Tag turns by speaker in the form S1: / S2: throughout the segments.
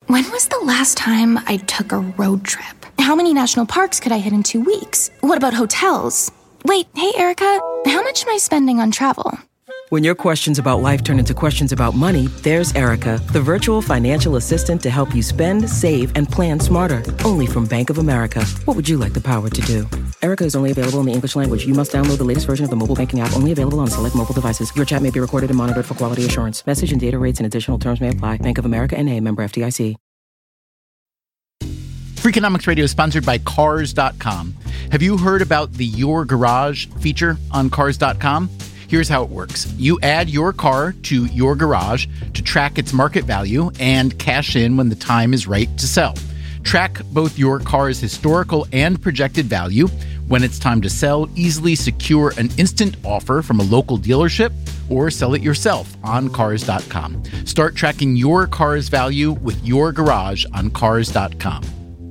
S1: When was the last time I took a road trip? How many national parks could I hit in 2 weeks? What about hotels? Wait, hey, Erica, how much am I spending on travel?
S2: When your questions about life turn into questions about money, there's Erica, the virtual financial assistant to help you spend, save, and plan smarter. Only from Bank of America. What would you like the power to do? Erica is only available in the English language. You must download the latest version of the mobile banking app, only available on select mobile devices. Your chat may be recorded and monitored for quality assurance. Message and data rates and additional terms may apply. Bank of America N.A., member FDIC.
S3: Freakonomics Radio is sponsored by Cars.com. Have you heard about the Your Garage feature on Cars.com? Here's how it works. You add your car to your garage to track its market value and cash in when the time is right to sell. Track both your car's historical and projected value. When it's time to sell, easily secure an instant offer from a local dealership or sell it yourself on Cars.com. Start tracking your car's value with your garage on Cars.com.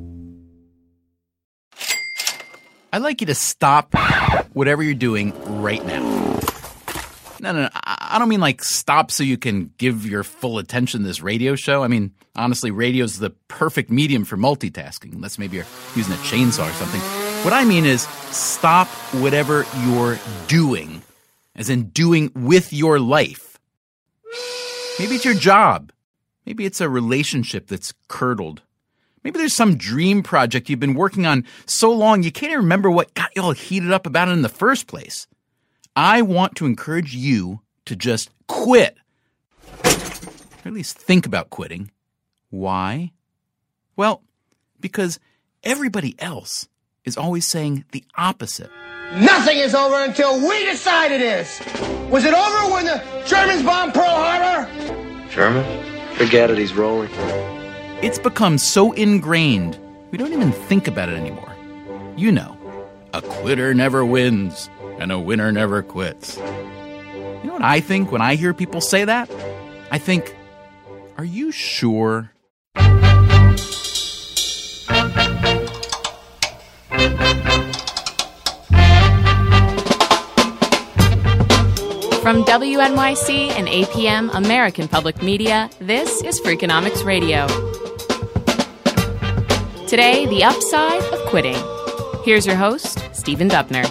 S3: I'd like you to stop whatever you're doing right now. No. I don't mean like stop so you can give your full attention to this radio show. I mean, honestly, radio's the perfect medium for multitasking, unless maybe you're using a chainsaw or something. What I mean is stop whatever you're doing, as in doing with your life. Maybe it's your job. Maybe it's a relationship that's curdled. Maybe there's some dream project you've been working on so long you can't even remember what got you all heated up about it in the first place. I want to encourage you to just quit. Or at least think about quitting. Why? Well, because everybody else is always saying the opposite.
S4: Nothing is over until we decide it is. Was it over when the Germans bombed Pearl Harbor?
S5: German? Forget it, he's rolling.
S3: It's become so ingrained, we don't even think about it anymore. You know, a quitter never wins, and a winner never quits. You know what I think when I hear people say that? I think, are you sure?
S6: From WNYC and APM American Public Media, this is Freakonomics Radio. Today, the upside of quitting. Here's your host, Stephen Dubner.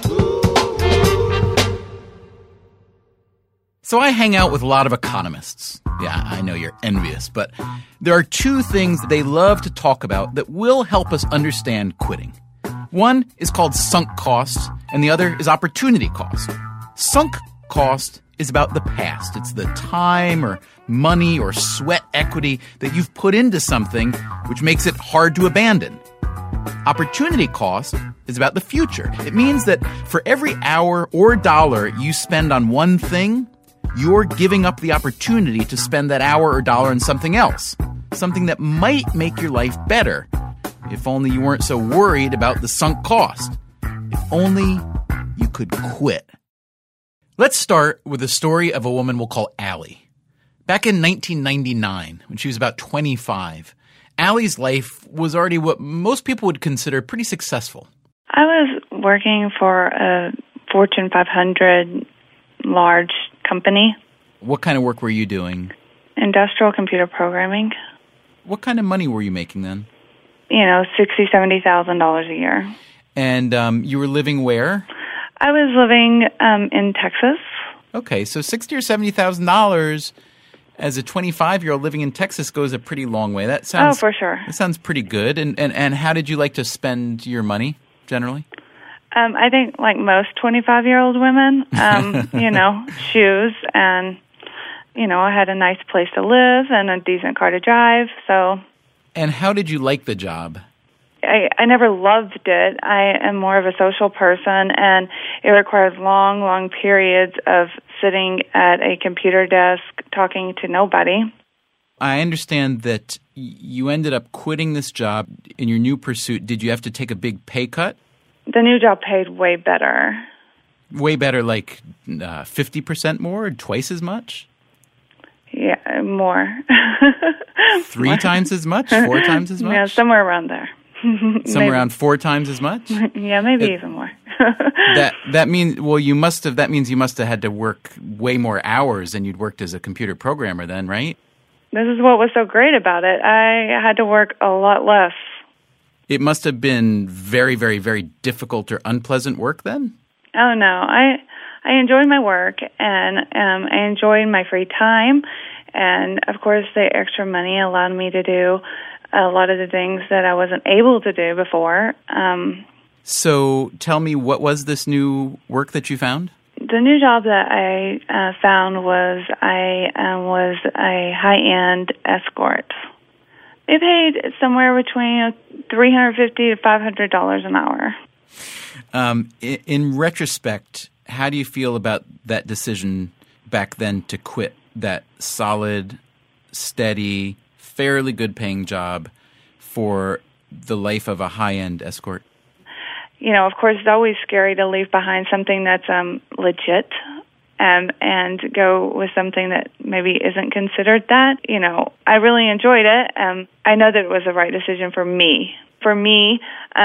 S3: So I hang out with a lot of economists. Yeah, I know you're envious, but there are two things that they love to talk about that will help us understand quitting. One is called sunk cost, and the other is opportunity cost. Sunk cost is about the past. It's the time or money or sweat equity that you've put into something which makes it hard to abandon. Opportunity cost is about the future. It means that for every hour or dollar you spend on one thing, you're giving up the opportunity to spend that hour or dollar on something else, something that might make your life better, if only you weren't so worried about the sunk cost. If only you could quit. Let's start with the story of a woman we'll call Allie. Back in 1999, when she was about 25, Allie's life was already what most people would consider pretty successful.
S7: I was working for a Fortune 500 large company.
S3: What kind of work were you doing?
S7: Industrial computer programming.
S3: What kind of money were you making then?
S7: $60,000, $70,000 a year.
S3: And you were living where?
S7: I was living in Texas.
S3: Okay, so $60,000 or $70,000 as a 25-year-old living in Texas goes a pretty long way. That sounds
S7: for sure.
S3: That sounds pretty good. And how did you like to spend your money generally?
S7: I think like most 25-year-old women, shoes and, I had a nice place to live and a decent car to drive. So.
S3: And how did you like the job?
S7: I never loved it. I am more of a social person, and it requires long, long periods of sitting at a computer desk talking to nobody.
S3: I understand that you ended up quitting this job in your new pursuit. Did you have to take a big pay cut?
S7: The new job paid way better.
S3: Way better, like 50% more or twice as much?
S7: Yeah, more.
S3: 3 times as much? 4 times as much?
S7: Yeah, somewhere around there.
S3: Somewhere around 4 times as much?
S7: Yeah, maybe even more.
S3: that means you must have had to work way more hours than you'd worked as a computer programmer then, right?
S7: this is what was so great about it. I had to work a lot less.
S3: It must have been very, very, very difficult or unpleasant work then?
S7: Oh, no. I enjoyed my work, and I enjoyed my free time. And, of course, the extra money allowed me to do a lot of the things that I wasn't able to do before.
S3: So tell me, what was this new work that you found?
S7: The new job that I found was I was a high-end escort. It paid somewhere between $350 to $500 an hour.
S3: In retrospect, how do you feel about that decision back then to quit that solid, steady, fairly good-paying job for the life of a high-end escort?
S7: You know, of course, it's always scary to leave behind something that's legit and go with something that maybe isn't considered that. You know, I really enjoyed it. I know that it was the right decision for me. For me,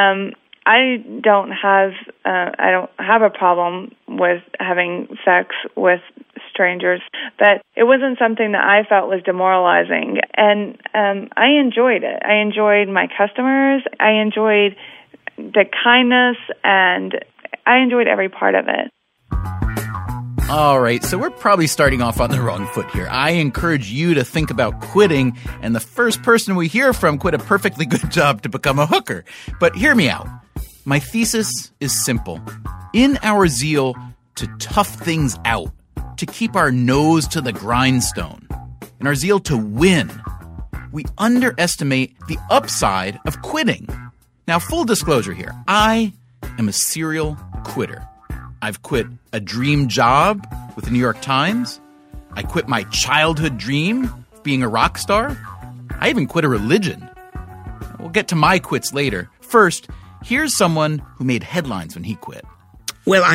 S7: I don't have a problem with having sex with strangers, but it wasn't something that I felt was demoralizing. And I enjoyed it. I enjoyed my customers. I enjoyed the kindness, and I enjoyed every part of it.
S3: All right, so we're probably starting off on the wrong foot here. I encourage you to think about quitting, and the first person we hear from quit a perfectly good job to become a hooker. But hear me out. My thesis is simple. In our zeal to tough things out, to keep our nose to the grindstone, in our zeal to win, we underestimate the upside of quitting. Now, full disclosure here, I am a serial quitter. I've quit a dream job with the New York Times. I quit my childhood dream of being a rock star. I even quit a religion. We'll get to my quits later. First, here's someone who made headlines when he quit.
S8: Well,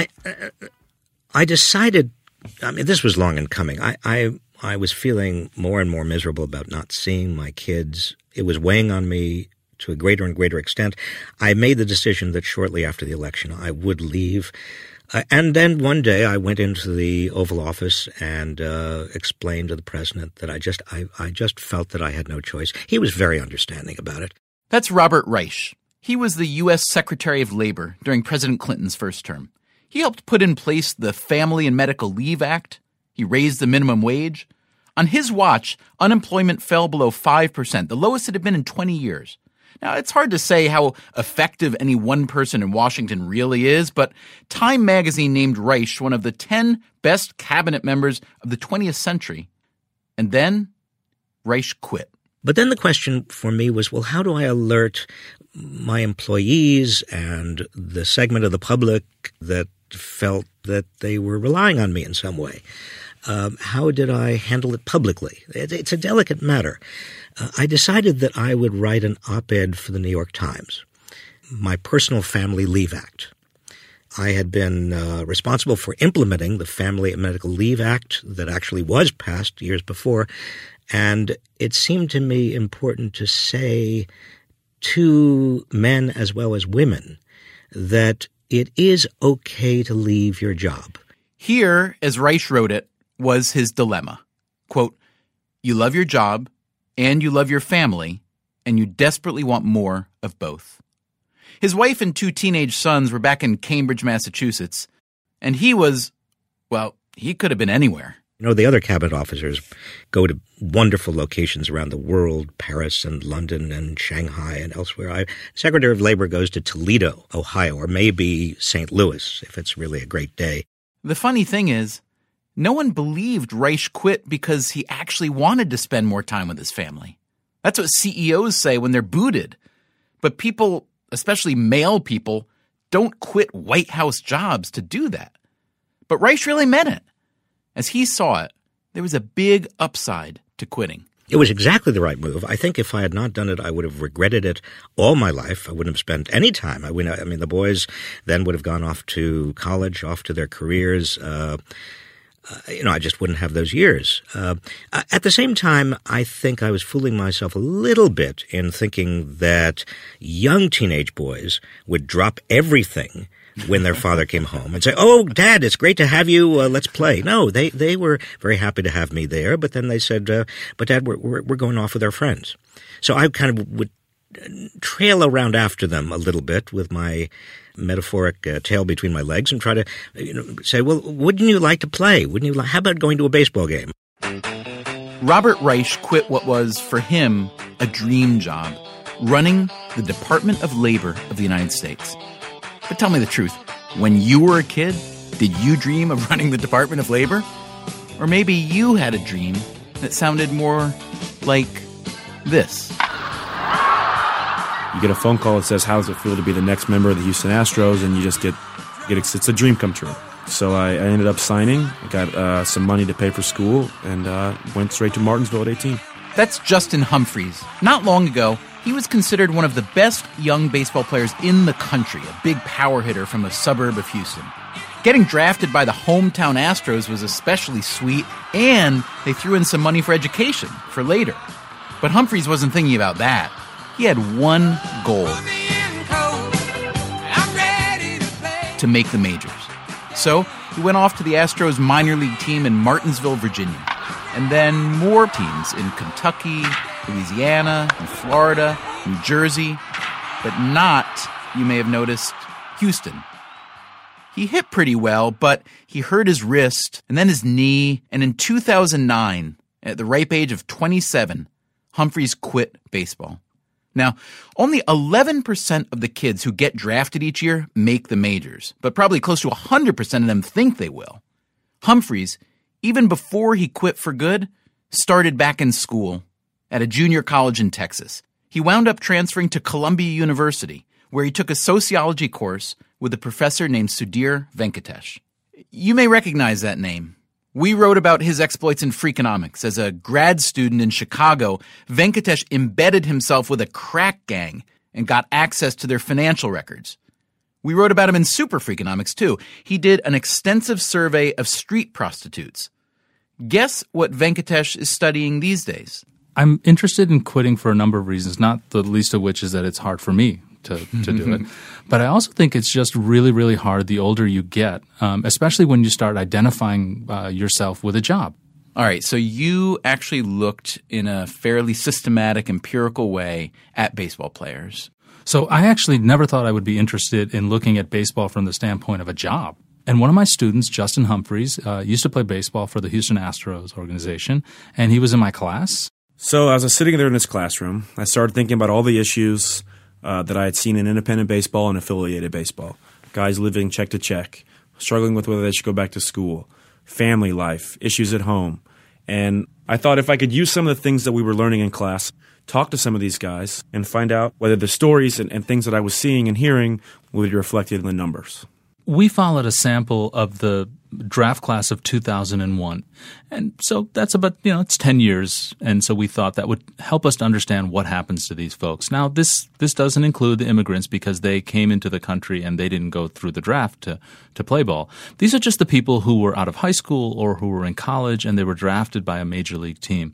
S8: I decided, I mean, this was long in coming. I was feeling more and more miserable about not seeing my kids. It was weighing on me to a greater and greater extent. I made the decision that shortly after the election I would leave. And then one day I went into the Oval Office and explained to the president that I just felt that I had no choice. He was very understanding about it.
S3: That's Robert Reich. He was the U.S. Secretary of Labor during President Clinton's first term. He helped put in place the Family and Medical Leave Act. He raised the minimum wage. On his watch, unemployment fell below 5%, the lowest it had been in 20 years. Now, it's hard to say how effective any one person in Washington really is, but Time magazine named Reich one of the 10 best cabinet members of the 20th century. And then Reich quit.
S8: But then the question for me was, well, how do I alert my employees and the segment of the public that felt that they were relying on me in some way? How did I handle it publicly? It's a delicate matter. I decided that I would write an op-ed for the New York Times, my personal Family Leave Act. I had been responsible for implementing the Family and Medical Leave Act that actually was passed years before, and it seemed to me important to say to men as well as women that it is okay to leave your job.
S3: Here, as Reich wrote it, was his dilemma. Quote, you love your job and you love your family, and you desperately want more of both. His wife and 2 teenage sons were back in Cambridge, Massachusetts, and he was, well, he could have been anywhere.
S8: You know, the other cabinet officers go to wonderful locations around the world, Paris and London and Shanghai and elsewhere. Secretary of Labor goes to Toledo, Ohio, or maybe St. Louis, if it's really a great day.
S3: The funny thing is, no one believed Reich quit because he actually wanted to spend more time with his family. That's what CEOs say when they're booted. But people, especially male people, don't quit White House jobs to do that. But Reich really meant it. As he saw it, there was a big upside to quitting.
S8: It was exactly the right move. I think if I had not done it, I would have regretted it all my life. I wouldn't have spent any time. I mean, the boys then would have gone off to college, off to their careers. I just wouldn't have those years. At the same time, I think I was fooling myself a little bit in thinking that young teenage boys would drop everything when their father came home and say, "Oh, Dad, it's great to have you. Let's play." No, they were very happy to have me there, but then they said, "But Dad, we're going off with our friends." So I kind of would trail around after them a little bit with my metaphoric tail between my legs and try to say, "Well, wouldn't you like to play? Wouldn't you? How about going to a baseball game?"
S3: Robert Reich quit what was, for him, a dream job, running the Department of Labor of the United States. But tell me the truth, when you were a kid, did you dream of running the Department of Labor? Or maybe you had a dream that sounded more like this.
S9: You get a phone call that says, how does it feel to be the next member of the Houston Astros? And you just get it's a dream come true. So I ended up signing. I got some money to pay for school and went straight to Martinsville at 18.
S3: That's Justin Humphries. Not long ago, he was considered one of the best young baseball players in the country, a big power hitter from a suburb of Houston. Getting drafted by the hometown Astros was especially sweet, and they threw in some money for education for later. But Humphries wasn't thinking about that. He had one goal: to make the majors. So he went off to the Astros minor league team in Martinsville, Virginia, and then more teams in Kentucky, Louisiana, and Florida, New Jersey, but not, you may have noticed, Houston. He hit pretty well, but he hurt his wrist and then his knee, and in 2009, at the ripe age of 27, Humphries quit baseball. Now, only 11% of the kids who get drafted each year make the majors, but probably close to 100% of them think they will. Humphries, even before he quit for good, started back in school at a junior college in Texas. He wound up transferring to Columbia University, where he took a sociology course with a professor named Sudhir Venkatesh. You may recognize that name. We wrote about his exploits in Freakonomics. As a grad student in Chicago, Venkatesh embedded himself with a crack gang and got access to their financial records. We wrote about him in Super Freakonomics, too. He did an extensive survey of street prostitutes. Guess what Venkatesh is studying these days?
S10: I'm interested in quitting for a number of reasons, not the least of which is that it's hard for me to do it. But I also think it's just really, really hard the older you get, especially when you start identifying yourself with a job.
S3: All right, so you actually looked in a fairly systematic, empirical way at baseball players.
S10: So I actually never thought I would be interested in looking at baseball from the standpoint of a job. And one of my students, Justin Humphries, used to play baseball for the Houston Astros organization, and he was in my class.
S9: So as I was sitting there in this classroom, I started thinking about all the issues that I had seen in independent baseball and affiliated baseball. Guys living check to check, struggling with whether they should go back to school, family life, issues at home. And I thought if I could use some of the things that we were learning in class, talk to some of these guys, and find out whether the stories and things that I was seeing and hearing would be reflected in the numbers.
S10: We followed a sample of the draft class of 2001. And so that's about, it's 10 years. And so we thought that would help us to understand what happens to these folks. Now, this doesn't include the immigrants because they came into the country and they didn't go through the draft to play ball. These are just the people who were out of high school or who were in college and they were drafted by a major league team.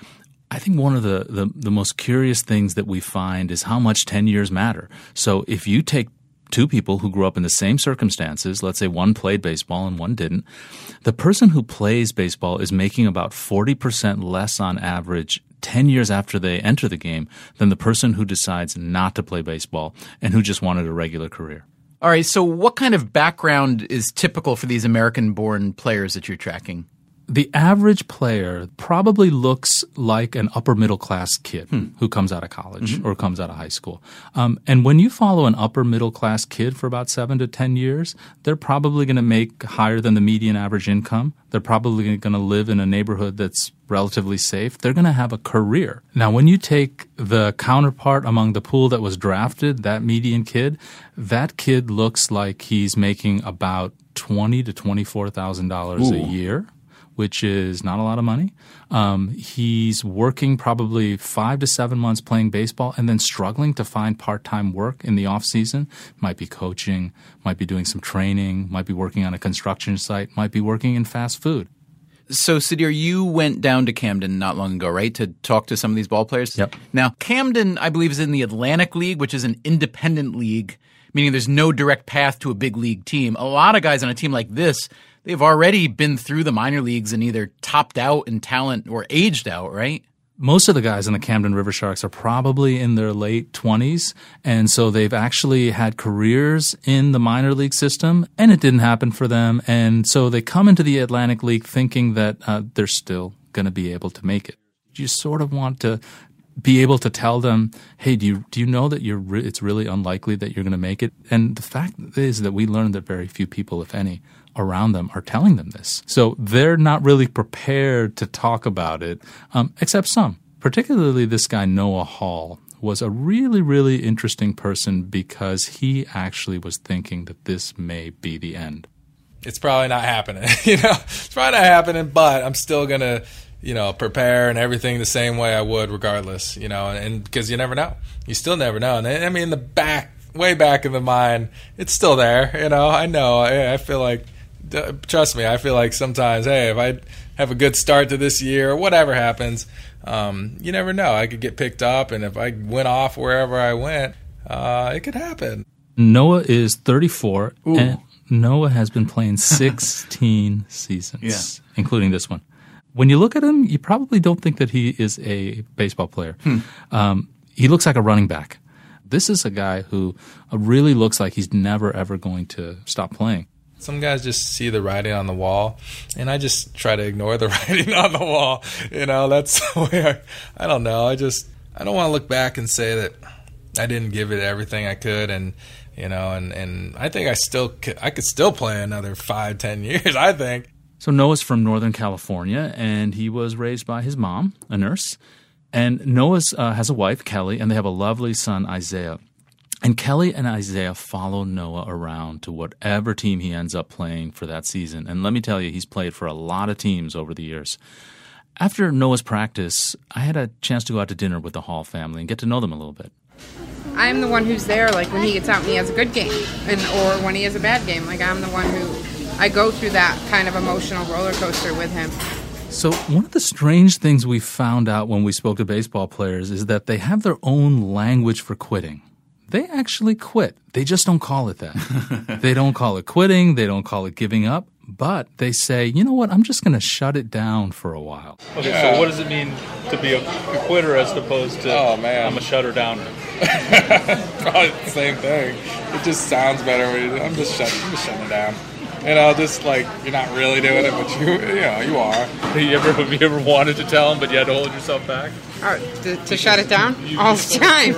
S10: I think one of the most curious things that we find is how much 10 years matter. So if you take two people who grew up in the same circumstances, let's say one played baseball and one didn't, the person who plays baseball is making about 40% less on average 10 years after they enter the game than the person who decides not to play baseball and who just wanted a regular career.
S3: All right, so what kind of background is typical for these American-born players that you're tracking?
S10: The average player probably looks like an upper-middle-class kid who comes out of college or comes out of high school. And when you follow an upper-middle-class kid for about 7 to 10 years, they're probably going to make higher than the median average income. They're probably going to live in a neighborhood that's relatively safe. They're going to have a career. Now, when you take the counterpart among the pool that was drafted, that median kid, that kid looks like he's making about $20,000 to $24,000 a year, which is not a lot of money. He's working probably 5 to 7 months playing baseball and then struggling to find part-time work in the off-season. Might be coaching, might be doing some training, might be working on a construction site, might be working in fast food.
S3: So, Sudhir, you went down to Camden not long ago, right, to talk to some of these ball players?
S10: Yep.
S3: Now, Camden, I believe, is in the Atlantic League, which is an independent league, meaning there's no direct path to a big league team. A lot of guys on a team like this, they've already been through the minor leagues and either topped out in talent or aged out, right?
S10: Most of the guys in the Camden River Sharks are probably in their late 20s, and so they've actually had careers in the minor league system, and it didn't happen for them, and so they come into the Atlantic League thinking that they're still going to be able to make it. You sort of want to be able to tell them, hey, do you know that it's really unlikely that you're going to make it? And the fact is that we learned that very few people, if any, around them are telling them this. So they're not really prepared to talk about it, except some. Particularly this guy, Noah Hall, was a really, really interesting person because he actually was thinking that this may be the end.
S11: It's probably not happening. It's probably not happening, but I'm still going to, prepare and everything the same way I would regardless, and because you never know. You still never know. And I mean, way back in the mind, it's still there, I know. I feel like, trust me, I feel like sometimes, hey, if I have a good start to this year or whatever happens, you never know. I could get picked up, and if I went off wherever I went, it could happen.
S10: Noah is 34, and Noah has been playing 16 seasons, including this one. When you look at him, you probably don't think that he is a baseball player. He looks like a running back. This is a guy who really looks like he's never, ever going to stop playing.
S11: Some guys just see the writing on the wall, and I just try to ignore the writing on the wall. That's the way I don't know. I don't want to look back and say that I didn't give it everything I could, and I think I could still play another 5-10 years, I think.
S10: So Noah's from Northern California, and he was raised by his mom, a nurse. And Noah has a wife, Kelly, and they have a lovely son, Isaiah. And Kelly and Isaiah follow Noah around to whatever team he ends up playing for that season. And let me tell you, he's played for a lot of teams over the years. After Noah's practice, I had a chance to go out to dinner with the Hall family and get to know them a little bit.
S12: I'm the one who's there, like, when he gets out and he has a good game, or when he has a bad game. Like, I'm the one I go through that kind of emotional roller coaster with him.
S10: So one of the strange things we found out when we spoke to baseball players is that they have their own language for quitting. They actually quit. They just don't call it that. They don't call it quitting. They don't call it giving up. But they say, you know what, I'm just going to shut it down for a while.
S13: Okay, so what does it mean to be a quitter as opposed to I'm a shutter downer?
S11: Probably the same thing. It just sounds better when I'm just shutting it down. Just like you're not really doing it, but you are.
S13: Have you ever wanted to tell them, but you had to hold yourself back?
S12: To shut it down? All the time.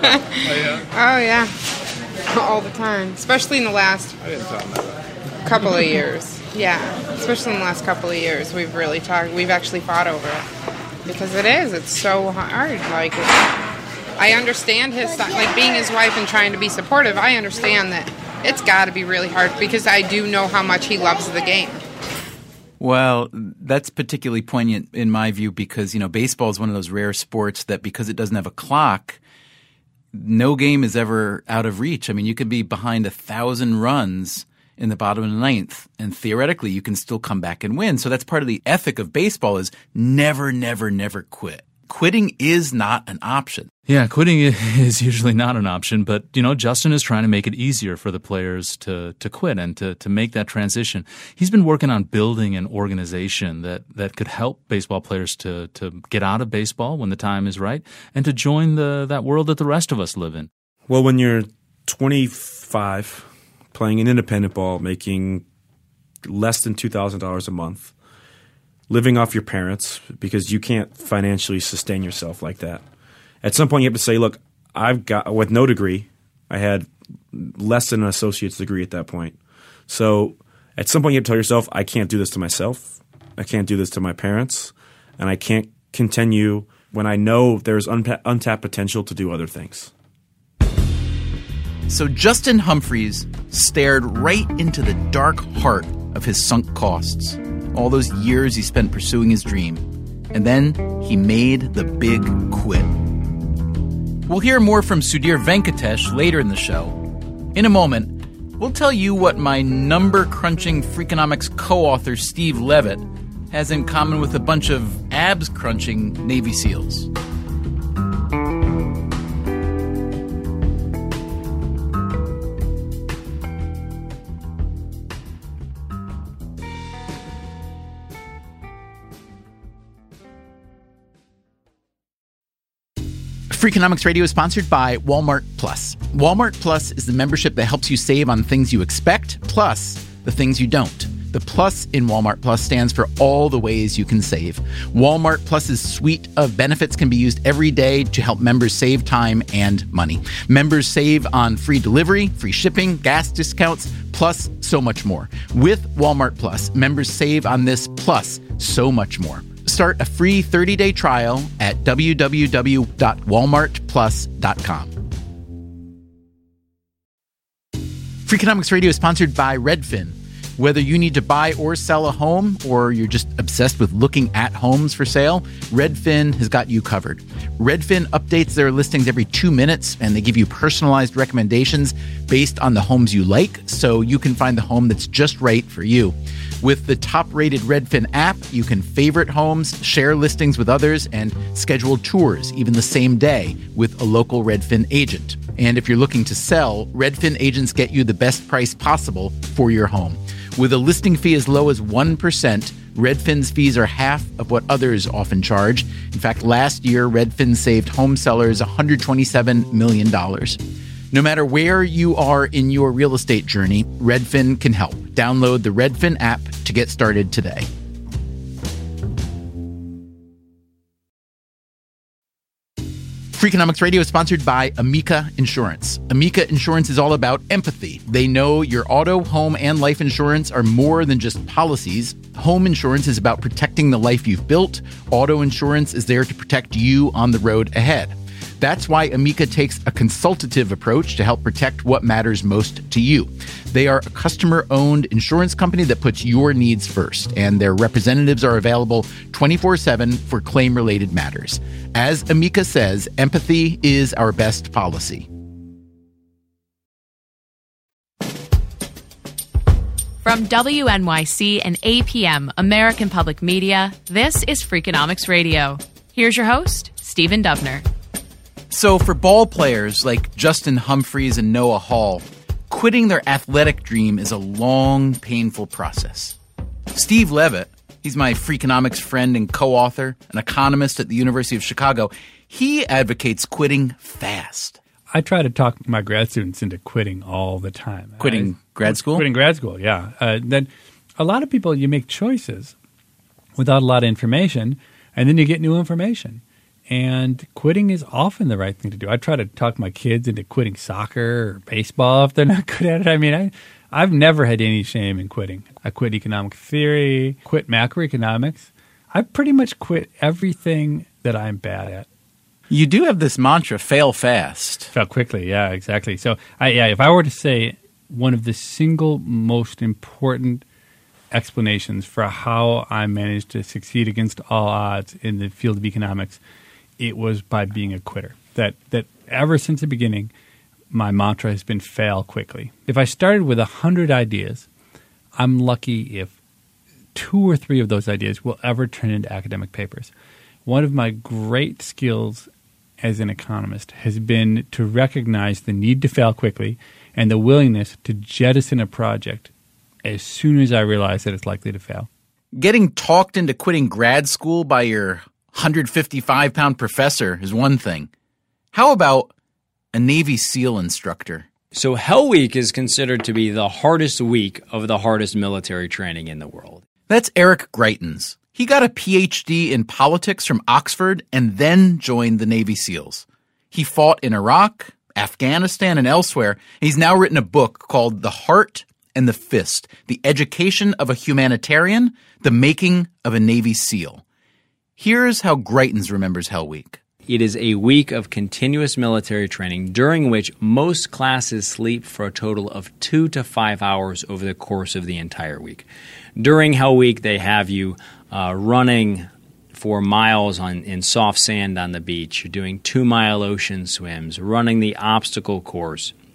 S12: Oh, yeah. All the time. Especially in the last couple of years. Yeah. Especially in the last couple of years. We've really talked. We've actually fought over it. Because it's so hard. Like, I understand his side. Like, being his wife and trying to be supportive, I understand that it's got to be really hard because I do know how much he loves the game.
S3: Well, that's particularly poignant in my view because, baseball is one of those rare sports that because it doesn't have a clock, no game is ever out of reach. I mean, you could be behind 1,000 runs in the bottom of the ninth, and theoretically you can still come back and win. So that's part of the ethic of baseball is never, never, never quit. Quitting is not an option.
S10: Yeah, quitting is usually not an option, but, Justin is trying to make it easier for the players to quit and to make that transition. He's been working on building an organization that could help baseball players to get out of baseball when the time is right and to join that world that the rest of us live in.
S9: Well, when you're 25, playing in independent ball, making less than $2,000 a month, living off your parents because you can't financially sustain yourself like that. At some point you have to say, look, with no degree, I had less than an associate's degree at that point. So at some point you have to tell yourself, I can't do this to myself. I can't do this to my parents. And I can't continue when I know there's untapped potential to do other things.
S3: So Justin Humphreys stared right into the dark heart of his sunk costs. All those years he spent pursuing his dream. And then he made the big quit. We'll hear more from Sudhir Venkatesh later in the show. In a moment, we'll tell you what my number-crunching Freakonomics co-author Steve Levitt has in common with a bunch of abs-crunching Navy SEALs? Freakonomics Radio is sponsored by Walmart Plus. Walmart Plus is the membership that helps you save on things you expect, plus the things you don't. The plus in Walmart Plus stands for all the ways you can save. Walmart Plus's suite of benefits can be used every day to help members save time and money. Members save on free delivery, free shipping, gas discounts, plus so much more. With Walmart Plus, members save on this plus so much more. Start a free 30-day trial at www.walmartplus.com. Freakonomics Radio is sponsored by Redfin. Whether you need to buy or sell a home, or you're just obsessed with looking at homes for sale, Redfin has got you covered. Redfin updates their listings every 2 minutes, and they give you personalized recommendations based on the homes you like, so you can find the home that's just right for you. With the top-rated Redfin app, you can favorite homes, share listings with others, and schedule tours even the same day with a local Redfin agent. And if you're looking to sell, Redfin agents get you the best price possible for your home. With a listing fee as low as 1%, Redfin's fees are half of what others often charge. In fact, last year, Redfin saved home sellers $127 million. No matter where you are in your real estate journey, Redfin can help. Download the Redfin app to get started today. Freakonomics Radio is sponsored by Amica Insurance. Amica Insurance is all about empathy. They know your auto, home, and life insurance are more than just policies. Home insurance is about protecting the life you've built. Auto insurance is there to protect you on the road ahead. That's why Amica takes a consultative approach to help protect what matters most to you. They are a customer-owned insurance company that puts your needs first, and their representatives are available 24/7 for claim-related matters. As Amica says, empathy is our best policy.
S6: From WNYC and APM, American Public Media, this is Freakonomics Radio. Here's your host, Stephen Dubner.
S3: So for ball players like Justin Humphries and Noah Hall, quitting their athletic dream is a long, painful process. Steve Levitt, he's my Freakonomics friend and co-author, an economist at the University of Chicago, he advocates quitting fast.
S14: I try to talk my grad students into quitting all the time.
S3: Quitting grad school?
S14: Quitting grad school, yeah. Then a lot of people, you make choices without a lot of information, and then you get new information. And quitting is often the right thing to do. I try to talk my kids into quitting soccer or baseball if they're not good at it. I mean, I've never had any shame in quitting. I quit economic theory, quit macroeconomics. I pretty much quit everything that I'm bad at.
S3: You do have this mantra, fail fast.
S14: Fail quickly, yeah, exactly. So, if I were to say one of the single most important explanations for how I managed to succeed against all odds in the field of economics, it was by being a quitter. That ever since the beginning, my mantra has been fail quickly. If I started with 100 ideas, I'm lucky if 2 or 3 of those ideas will ever turn into academic papers. One of my great skills as an economist has been to recognize the need to fail quickly and the willingness to jettison a project as soon as I realize that it's likely to fail.
S3: Getting talked into quitting grad school by your 155-pound professor is one thing. How about a Navy SEAL instructor?
S15: So Hell Week is considered to be the hardest week of the hardest military training in the world.
S3: That's Eric Greitens. He got a PhD in politics from Oxford and then joined the Navy SEALs. He fought in Iraq, Afghanistan, and elsewhere. He's now written a book called The Heart and the Fist, The Education of a Humanitarian, The Making of a Navy SEAL. Here's how Greitens remembers Hell Week.
S15: It is a week of continuous military training during which most classes sleep for a total of 2 to 5 hours over the course of the entire week. During Hell Week, they have you running for miles in soft sand on the beach. You're doing 2-mile ocean swims, running the obstacle course.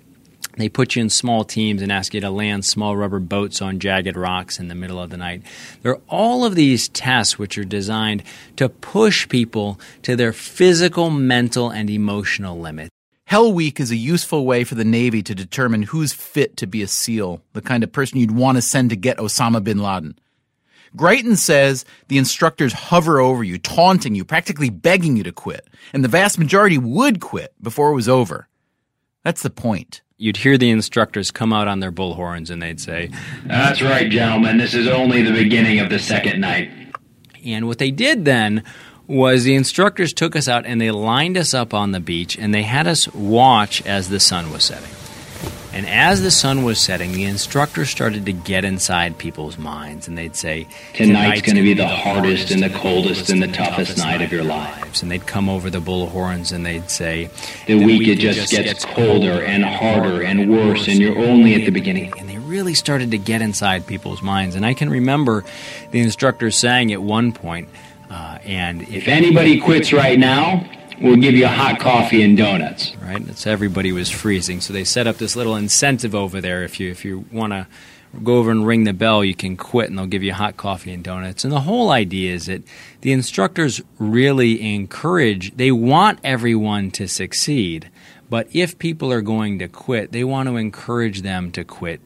S15: They put you in small teams and ask you to land small rubber boats on jagged rocks in the middle of the night. There are all of these tests which are designed to push people to their physical, mental, and emotional limit.
S3: Hell Week is a useful way for the Navy to determine who's fit to be a SEAL, the kind of person you'd want to send to get Osama bin Laden. Greiton says the instructors hover over you, taunting you, practically begging you to quit, and the vast majority would quit before it was over. That's the point.
S15: You'd hear the instructors come out on their bullhorns and they'd say,
S16: "That's right, gentlemen, this is only the beginning of the second night."
S15: And what they did then was the instructors took us out and they lined us up on the beach and they had us watch as the sun was setting. And as the sun was setting, the instructors started to get inside people's minds and they'd say,
S16: "Tonight's going to be the hardest and the coldest and the toughest night of your lives."
S15: And they'd come over the bullhorns and they'd say,
S16: "The week it just gets colder and harder and worse and you're only at the beginning."
S15: And they really started to get inside people's minds. And I can remember the instructors saying at one point, and
S16: if anybody quits right now, we'll give you hot coffee and donuts.
S15: Right? So everybody was freezing. So they set up this little incentive over there. If you want to go over and ring the bell, you can quit and they'll give you hot coffee and donuts. And the whole idea is that the instructors really they want everyone to succeed. But if people are going to quit, they want to encourage them to quit.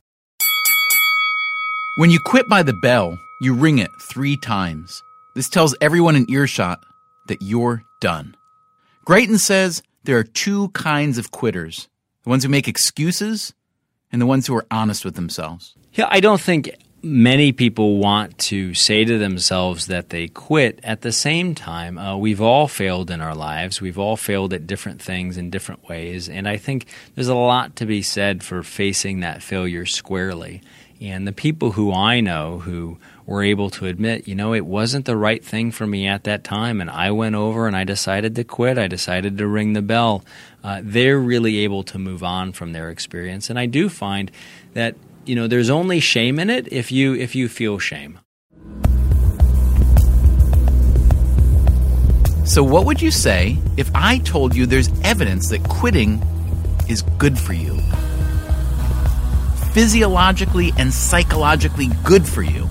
S3: When you quit by the bell, you ring it 3 times. This tells everyone in earshot that you're done. Greiton says there are 2 kinds of quitters, the ones who make excuses and the ones who are honest with themselves.
S15: Yeah, I don't think many people want to say to themselves that they quit. At the same time, we've all failed in our lives. We've all failed at different things in different ways, and I think there's a lot to be said for facing that failure squarely. And the people who I know who were able to admit, it wasn't the right thing for me at that time, and I went over and I decided to quit. I decided to ring the bell. They're really able to move on from their experience. And I do find that, there's only shame in it if you feel shame.
S3: So what would you say if I told you there's evidence that quitting is good for you? Physiologically and psychologically good for you.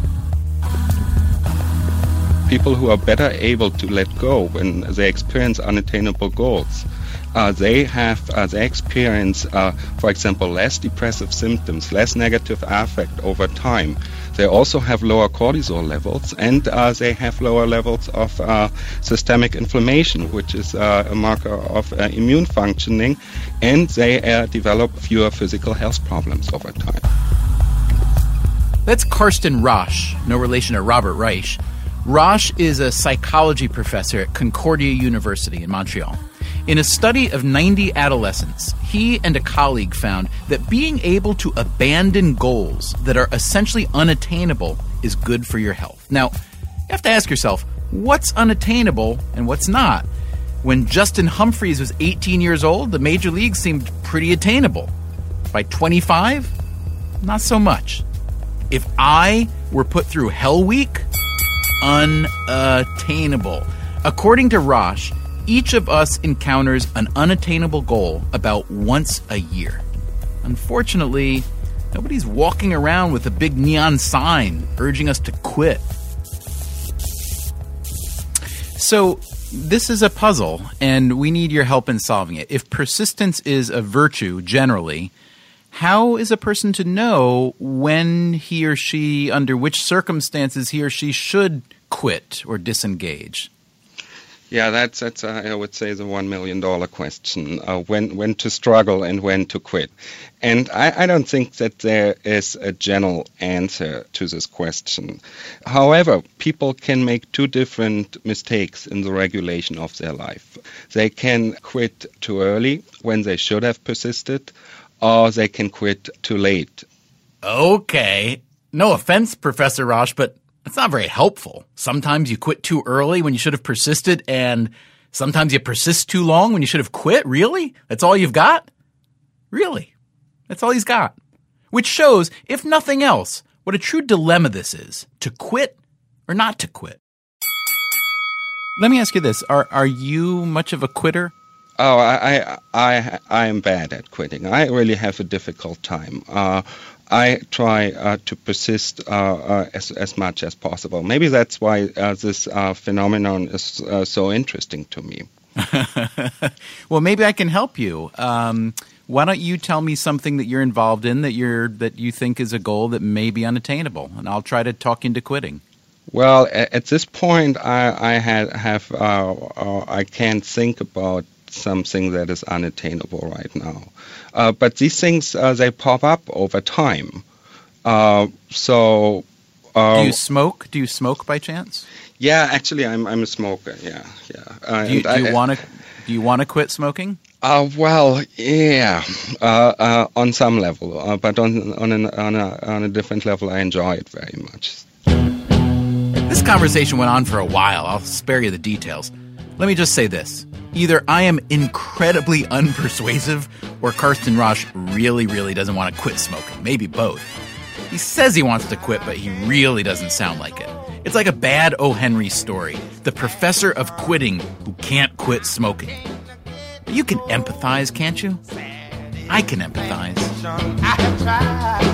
S17: People who are better able to let go when they experience unattainable goals, they experience, for example, less depressive symptoms, less negative affect over time. They also have lower cortisol levels, and they have lower levels of systemic inflammation, which is a marker of immune functioning, and they develop fewer physical health problems over time.
S3: That's Karsten Rosch, no relation to Robert Reich. Rosch is a psychology professor at Concordia University in Montreal. In a study of 90 adolescents, he and a colleague found that being able to abandon goals that are essentially unattainable is good for your health. Now, you have to ask yourself, what's unattainable and what's not? When Justin Humphries was 18 years old, the major leagues seemed pretty attainable. By 25, not so much. If I were put through Hell Week, unattainable. According to Rosch, each of us encounters an unattainable goal about once a year. Unfortunately, nobody's walking around with a big neon sign urging us to quit. So, this is a puzzle, and we need your help in solving it. If persistence is a virtue, generally, how is a person to know when he or she, under which circumstances he or she should quit or disengage?
S17: Yeah, that's I would say the $1 million question, when to struggle and when to quit. And I don't think that there is a general answer to this question. However, people can make 2 different mistakes in the regulation of their life. They can quit too early when they should have persisted, or they can quit too late.
S3: Okay. No offense, Professor Rosch, but that's not very helpful. Sometimes you quit too early when you should have persisted, and sometimes you persist too long when you should have quit. Really? That's all you've got? Really? That's all he's got. Which shows, if nothing else, what a true dilemma this is, to quit or not to quit. Let me ask you this. Are you much of a quitter?
S17: Oh, I am bad at quitting. I really have a difficult time. I try to persist as much as possible. Maybe that's why this phenomenon is so interesting to me.
S3: Well, maybe I can help you. Why don't you tell me something that you're involved in that you think is a goal that may be unattainable, and I'll try to talk you into quitting.
S17: Well, at this point, I can't think about something that is unattainable right now. But these things, they pop up over time. Do
S3: you smoke? Do you smoke by chance?
S17: Yeah, actually, I'm a smoker. Yeah.
S3: Do you want to quit smoking?
S17: Well, yeah, on some level, but on a different level, I enjoy it very much.
S3: This conversation went on for a while. I'll spare you the details. Let me just say this. Either I am incredibly unpersuasive, or Karsten Rosch really, really doesn't want to quit smoking. Maybe both. He says he wants to quit, but he really doesn't sound like it. It's like a bad O. Henry story. The professor of quitting who can't quit smoking. But you can empathize, can't you? I can empathize.
S18: I have tried.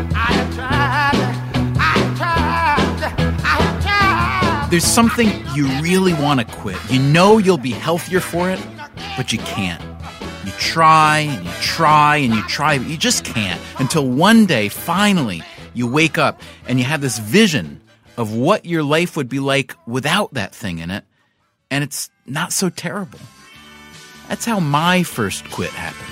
S3: There's something you really want to quit. You know you'll be healthier for it, but you can't. You try and you try and you try, but you just can't. Until one day, finally, you wake up and you have this vision of what your life would be like without that thing in it, and it's not so terrible. That's how my first quit happened.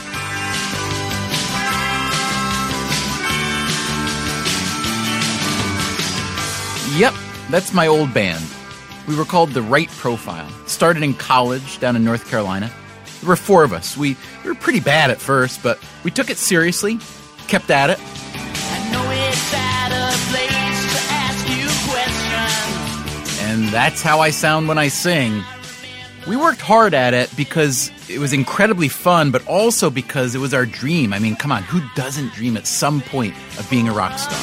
S3: Yep. That's my old band. We were called The Right Profile. Started in college down in North Carolina. There were 4 of us. We were pretty bad at first, but we took it seriously, kept at it.
S18: I know it's at a place to ask you questions.
S3: And that's how I sound when I sing. We worked hard at it because it was incredibly fun, but also because it was our dream. I mean, come on, who doesn't dream at some point of being a rock star?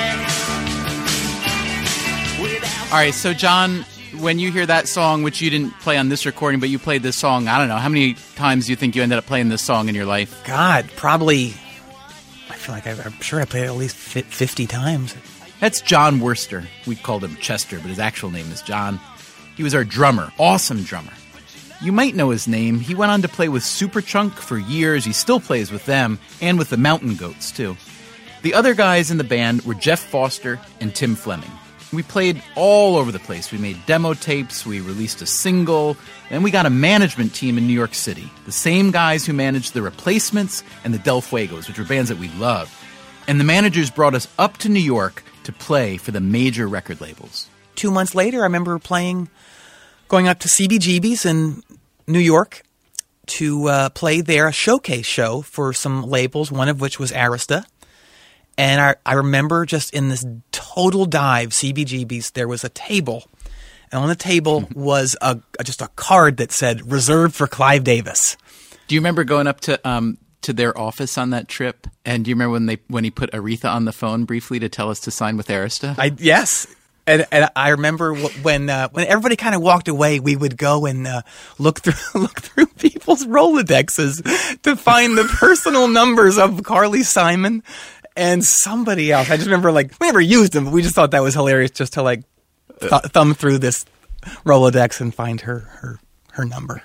S3: All right, so John, when you hear that song, which you didn't play on this recording, but you played this song, I don't know, how many times do you think you ended up playing this song in your life?
S19: God, probably, I feel like I'm sure I played it at least 50 times.
S3: That's John Worster. We called him Chester, but his actual name is John. He was our drummer, awesome drummer. You might know his name. He went on to play with Superchunk for years. He still plays with them, and with the Mountain Goats, too. The other guys in the band were Jeff Foster and Tim Fleming. We played all over the place. We made demo tapes, we released a single, and we got a management team in New York City. The same guys who managed The Replacements and the Del Fuegos, which were bands that we loved. And the managers brought us up to New York to play for the major record labels.
S19: 2 months later, I remember going up to CBGB's in New York to play there, a showcase show for some labels, one of which was Arista. And I remember just in this total dive, CBGB's, there was a table. And on the table was just a card that said, reserved for Clive Davis.
S3: Do you remember going up to their office on that trip? And do you remember when he put Aretha on the phone briefly to tell us to sign with Arista?
S19: Yes. And I remember when everybody kind of walked away, we would go and look through people's Rolodexes to find the personal numbers of Carly Simon and somebody else. I just remember, we never used them, but we just thought that was hilarious just to, thumb through this Rolodex and find her number.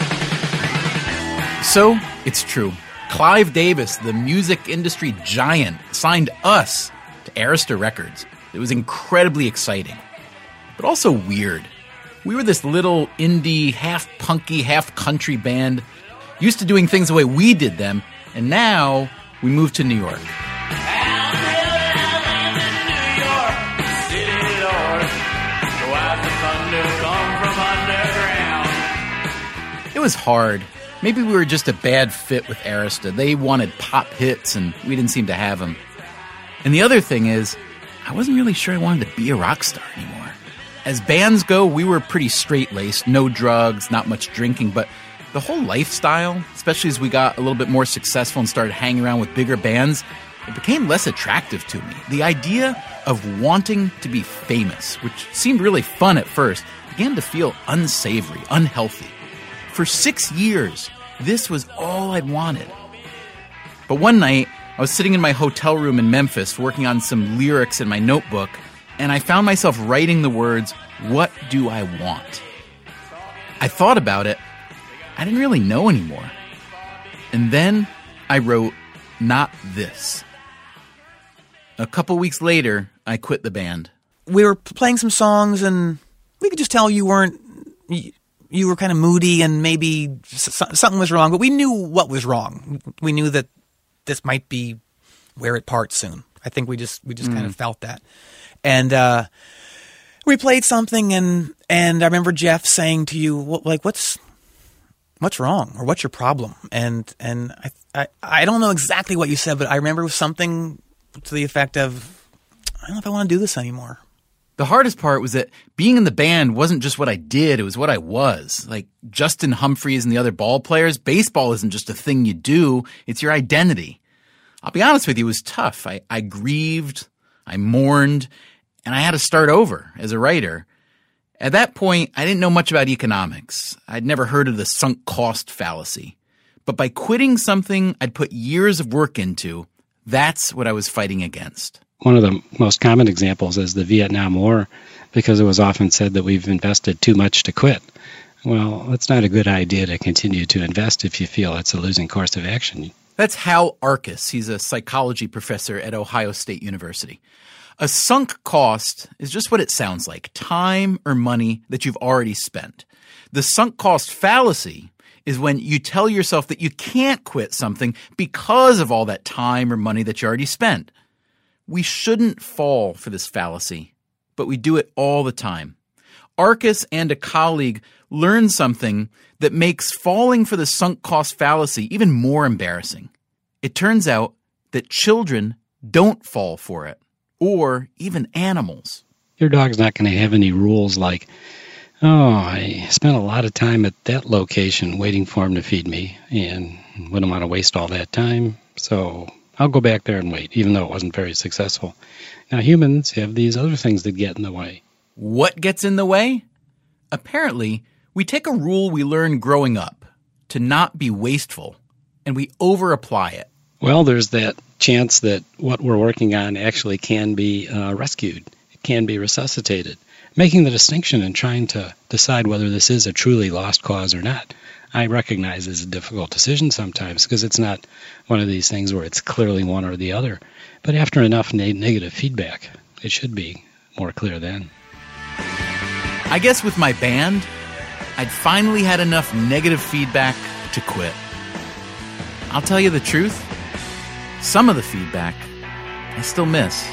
S3: So, it's true. Clive Davis, the music industry giant, signed us to Arista Records. It was incredibly exciting, but also weird. We were this little indie, half punky, half country band, used to doing things the way we did them, and now we moved to New York. It was hard. Maybe we were just a bad fit with Arista. They wanted pop hits, and we didn't seem to have them. And the other thing is, I wasn't really sure I wanted to be a rock star anymore. As bands go, we were pretty straight-laced, no drugs, not much drinking, but the whole lifestyle, especially as we got a little bit more successful and started hanging around with bigger bands, it became less attractive to me. The idea of wanting to be famous, which seemed really fun at first, began to feel unsavory, unhealthy. For 6 years, this was all I'd wanted. But one night, I was sitting in my hotel room in Memphis working on some lyrics in my notebook, and I found myself writing the words, "What do I want?" I thought about it. I didn't really know anymore. And then I wrote, "Not this." A couple weeks later, I quit the band.
S19: We were playing some songs, and we could just tell you were kind of moody, and maybe something was wrong, but we knew what was wrong. We knew that this might be where it parts soon. I think we just kind of felt that. And we played something, and I remember Jeff saying to you, what's wrong, or what's your problem? And I don't know exactly what you said, but I remember it was something to the effect of, I don't know if I want to do this anymore.
S3: The hardest part was that being in the band wasn't just what I did, it was what I was. Like Justin Humphries and the other ball players, baseball isn't just a thing you do, it's your identity. I'll be honest with you, it was tough. I grieved, I mourned, and I had to start over as a writer. At that point, I didn't know much about economics. I'd never heard of the sunk cost fallacy. But by quitting something I'd put years of work into, that's what I was fighting against.
S20: One of the most common examples is the Vietnam War, because it was often said that we've invested too much to quit. Well, it's not a good idea to continue to invest if you feel it's a losing course of action.
S3: That's Hal Arkus. He's a psychology professor at Ohio State University. A sunk cost is just what it sounds like, time or money that you've already spent. The sunk cost fallacy is when you tell yourself that you can't quit something because of all that time or money that you already spent. We shouldn't fall for this fallacy, but we do it all the time. Arkus and a colleague learned something that makes falling for the sunk cost fallacy even more embarrassing. It turns out that children don't fall for it, or even animals.
S20: Your dog's not going to have any rules like, oh, I spent a lot of time at that location waiting for him to feed me and wouldn't want to waste all that time, so I'll go back there and wait, even though it wasn't very successful. Now, humans have these other things that get in the way.
S3: What gets in the way? Apparently, we take a rule we learned growing up, to not be wasteful, and we over-apply it.
S20: Well, there's that chance that what we're working on actually can be rescued. It can be resuscitated. Making the distinction and trying to decide whether this is a truly lost cause or not, I recognize is a difficult decision sometimes, because it's not one of these things where it's clearly one or the other. But after enough negative feedback, it should be more clear then.
S3: I guess with my band, I'd finally had enough negative feedback to quit. I'll tell you the truth, some of the feedback I still miss.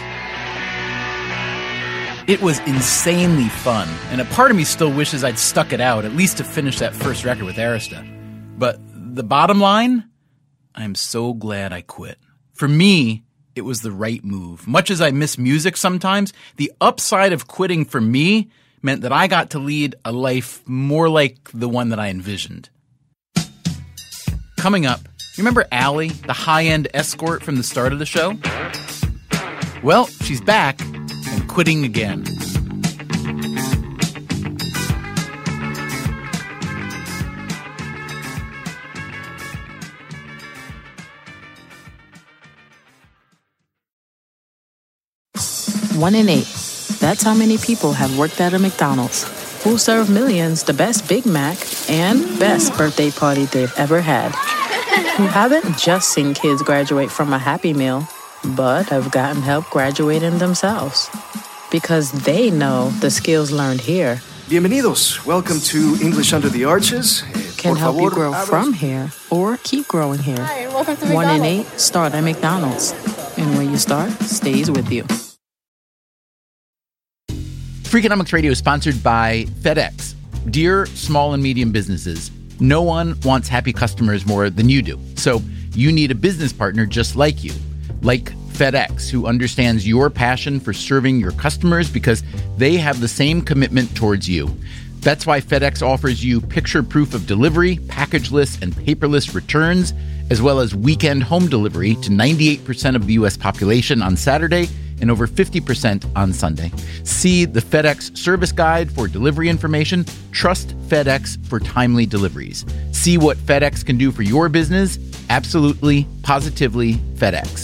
S3: It was insanely fun, and a part of me still wishes I'd stuck it out, at least to finish that first record with Arista. But the bottom line, I'm so glad I quit. For me, it was the right move. Much as I miss music sometimes, the upside of quitting for me meant that I got to lead a life more like the one that I envisioned. Coming up, you remember Allie, the high-end escort from the start of the show? Well, she's back and quitting again.
S21: One in 8. That's how many people have worked at a McDonald's, who serve millions the best Big Mac and best birthday party they've ever had. Who haven't just seen kids graduate from a Happy Meal, but have gotten help graduating themselves. Because they know the skills learned here
S22: Bienvenidos. Welcome to English Under the Arches.
S21: can help you grow from here or keep growing here.
S22: Hi, and welcome to
S21: 1 in
S22: McDonald's.
S21: 8 start at McDonald's. And where you start stays with you.
S3: Freakonomics Radio is sponsored by FedEx. Dear small and medium businesses, no one wants happy customers more than you do. So you need a business partner just like you, like FedEx, who understands your passion for serving your customers because they have the same commitment towards you. That's why FedEx offers you picture proof of delivery, packageless and paperless returns, as well as weekend home delivery to 98% of the U.S. population on Saturday and over 50% on Sunday. See the FedEx service guide for delivery information. Trust FedEx for timely deliveries. See what FedEx can do for your business. Absolutely, positively FedEx.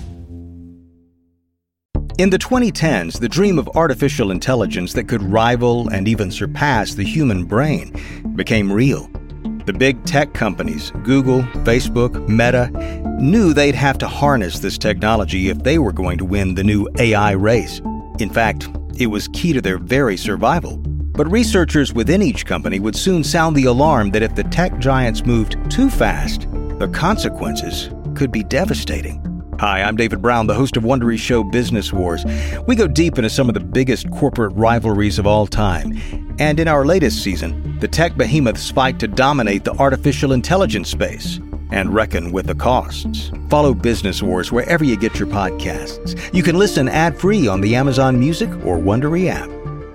S1: In the 2010s, the dream of artificial intelligence that could rival and even surpass the human brain became real. The big tech companies, Google, Facebook, Meta, knew they'd have to harness this technology if they were going to win the new AI race. In fact, it was key to their very survival. But researchers within each company would soon sound the alarm that if the tech giants moved too fast, the consequences could be devastating. Hi, I'm David Brown, the host of Wondery's show Business Wars. We go deep into some of the biggest corporate rivalries of all time. And in our latest season, the tech behemoths fight to dominate the artificial intelligence space and reckon with the costs. Follow Business Wars wherever you get your podcasts. You can listen ad-free on the Amazon Music or Wondery app.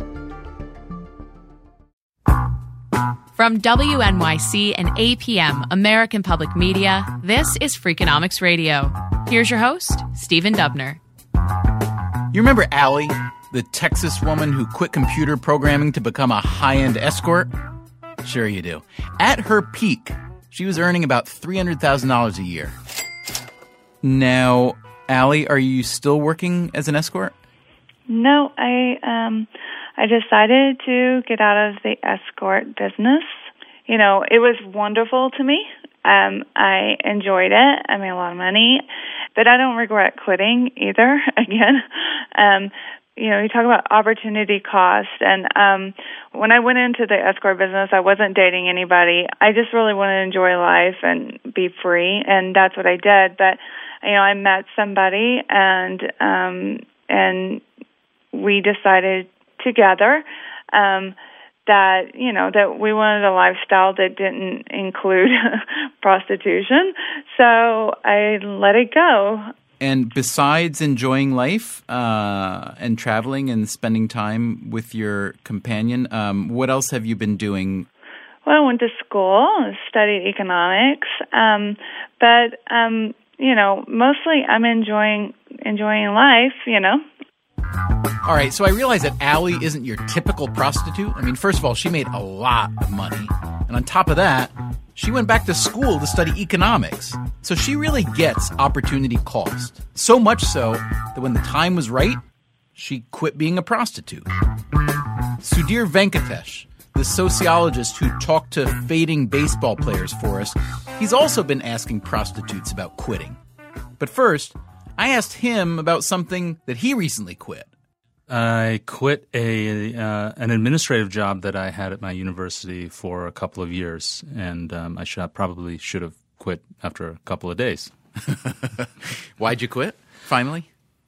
S6: From WNYC and APM, American Public Media, this is Freakonomics Radio. Here's your host, Stephen Dubner.
S3: You remember Allie, the Texas woman who quit computer programming to become a high-end escort? Sure you do. At her peak, she was earning about $300,000 a year. Now, Allie, are you still working as an escort?
S7: No, I decided to get out of the escort business. You know, it was wonderful to me. I enjoyed it. I made a lot of money, but I don't regret quitting either. Again, you know, you talk about opportunity cost, and when I went into the escort business, I wasn't dating anybody. I just really wanted to enjoy life and be free, and that's what I did. But you know, I met somebody, and we decided together that, you know, that we wanted a lifestyle that didn't include prostitution. So I let it go.
S3: And besides enjoying life and traveling and spending time with your companion, what else have you been doing?
S7: Well, I went to school, studied economics, but you know, mostly I'm enjoying life, you know.
S3: All right, so I realize that Allie isn't your typical prostitute. I mean, first of all, she made a lot of money. And on top of that, she went back to school to study economics. So she really gets opportunity cost. So much so that when the time was right, she quit being a prostitute. Sudhir Venkatesh, the sociologist who talked to fading baseball players for us, he's also been asking prostitutes about quitting. But first, I asked him about something that he recently quit.
S10: I quit an administrative job that I had at my university for a couple of years, and I probably should have quit after a couple of days.
S3: Why'd you quit, finally?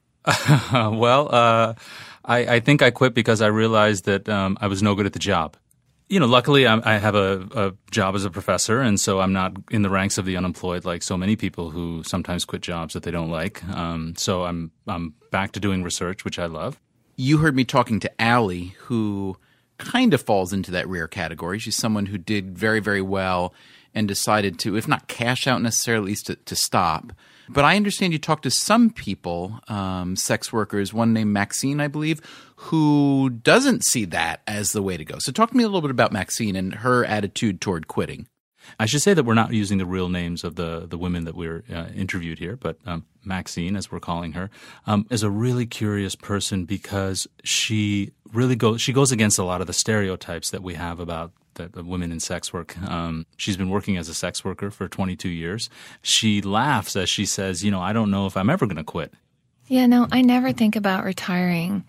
S10: Well, I think I quit because I realized that I was no good at the job. You know, luckily I have a job as a professor, and so I'm not in the ranks of the unemployed like so many people who sometimes quit jobs that they don't like. So I'm back to doing research, which I love.
S3: You heard me talking to Allie, who kind of falls into that rare category. She's someone who did very, very well and decided to, if not cash out necessarily, at least to stop. But I understand you talked to some people, sex workers, one named Maxine, I believe, who doesn't see that as the way to go. So talk to me a little bit about Maxine and her attitude toward quitting.
S10: I should say that we're not using the real names of the women that we're interviewed here, but Maxine, as we're calling her, is a really curious person because she goes against a lot of the stereotypes that we have about the women in sex work. She's been working as a sex worker for 22 years. She laughs as she says, you know, I don't know if I'm ever going to quit.
S2: Yeah, no, I never think about retiring.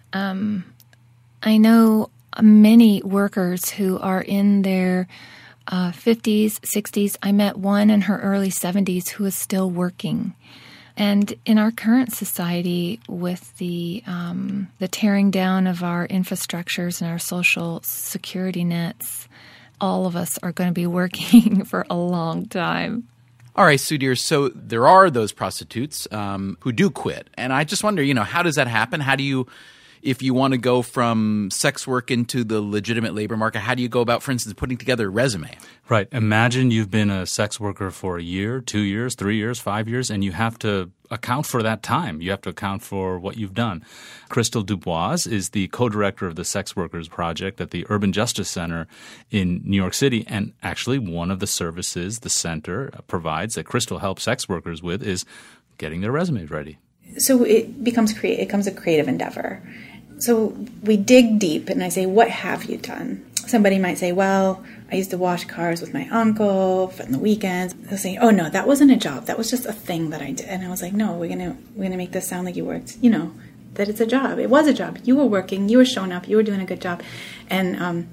S2: I know many workers who are in their 50s, 60s. I met one in her early 70s who is still working. And in our current society, with the tearing down of our infrastructures and our social security nets, all of us are going to be working for a long time.
S3: All right, Sudhir, so there are those prostitutes who do quit. And I just wonder, you know, how does that happen? How do you if you want to go from sex work into the legitimate labor market, how do you go about, for instance, putting together a resume?
S10: Right. Imagine you've been a sex worker for a year, 2 years, 3 years, 5 years, and you have to account for that time. You have to account for what you've done. Crystal Dubois is the co-director of the Sex Workers Project at the Urban Justice Center in New York City. And actually one of the services the center provides that Crystal helps sex workers with is getting their resumes ready.
S4: So it becomes a creative endeavor. So we dig deep and I say, what have you done? Somebody might say, well, I used to wash cars with my uncle on the weekends. They'll say, oh no, that wasn't a job. That was just a thing that I did. And I was like, no, we're gonna make this sound like you worked, that it's a job. It was a job. You were working, you were showing up, you were doing a good job. And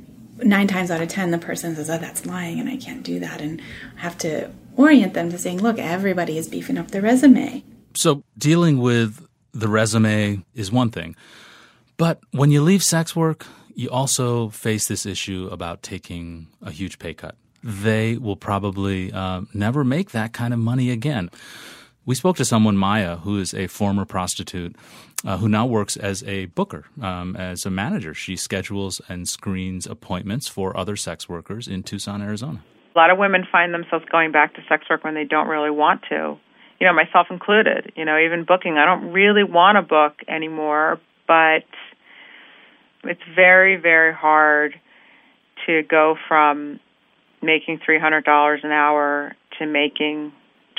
S4: 9 times out of 10, the person says, oh, that's lying and I can't do that. And I have to orient them to saying, look, everybody is beefing up their resume.
S10: So dealing with the resume is one thing. But when you leave sex work, you also face this issue about taking a huge pay cut. They will probably never make that kind of money again. We spoke to someone, Maya, who is a former prostitute who now works as a booker, as a manager. She schedules and screens appointments for other sex workers in Tucson, Arizona.
S5: A lot of women find themselves going back to sex work when they don't really want to. Myself included. Even booking. I don't really want to book anymore, but it's very, very hard to go from making $300 an hour to making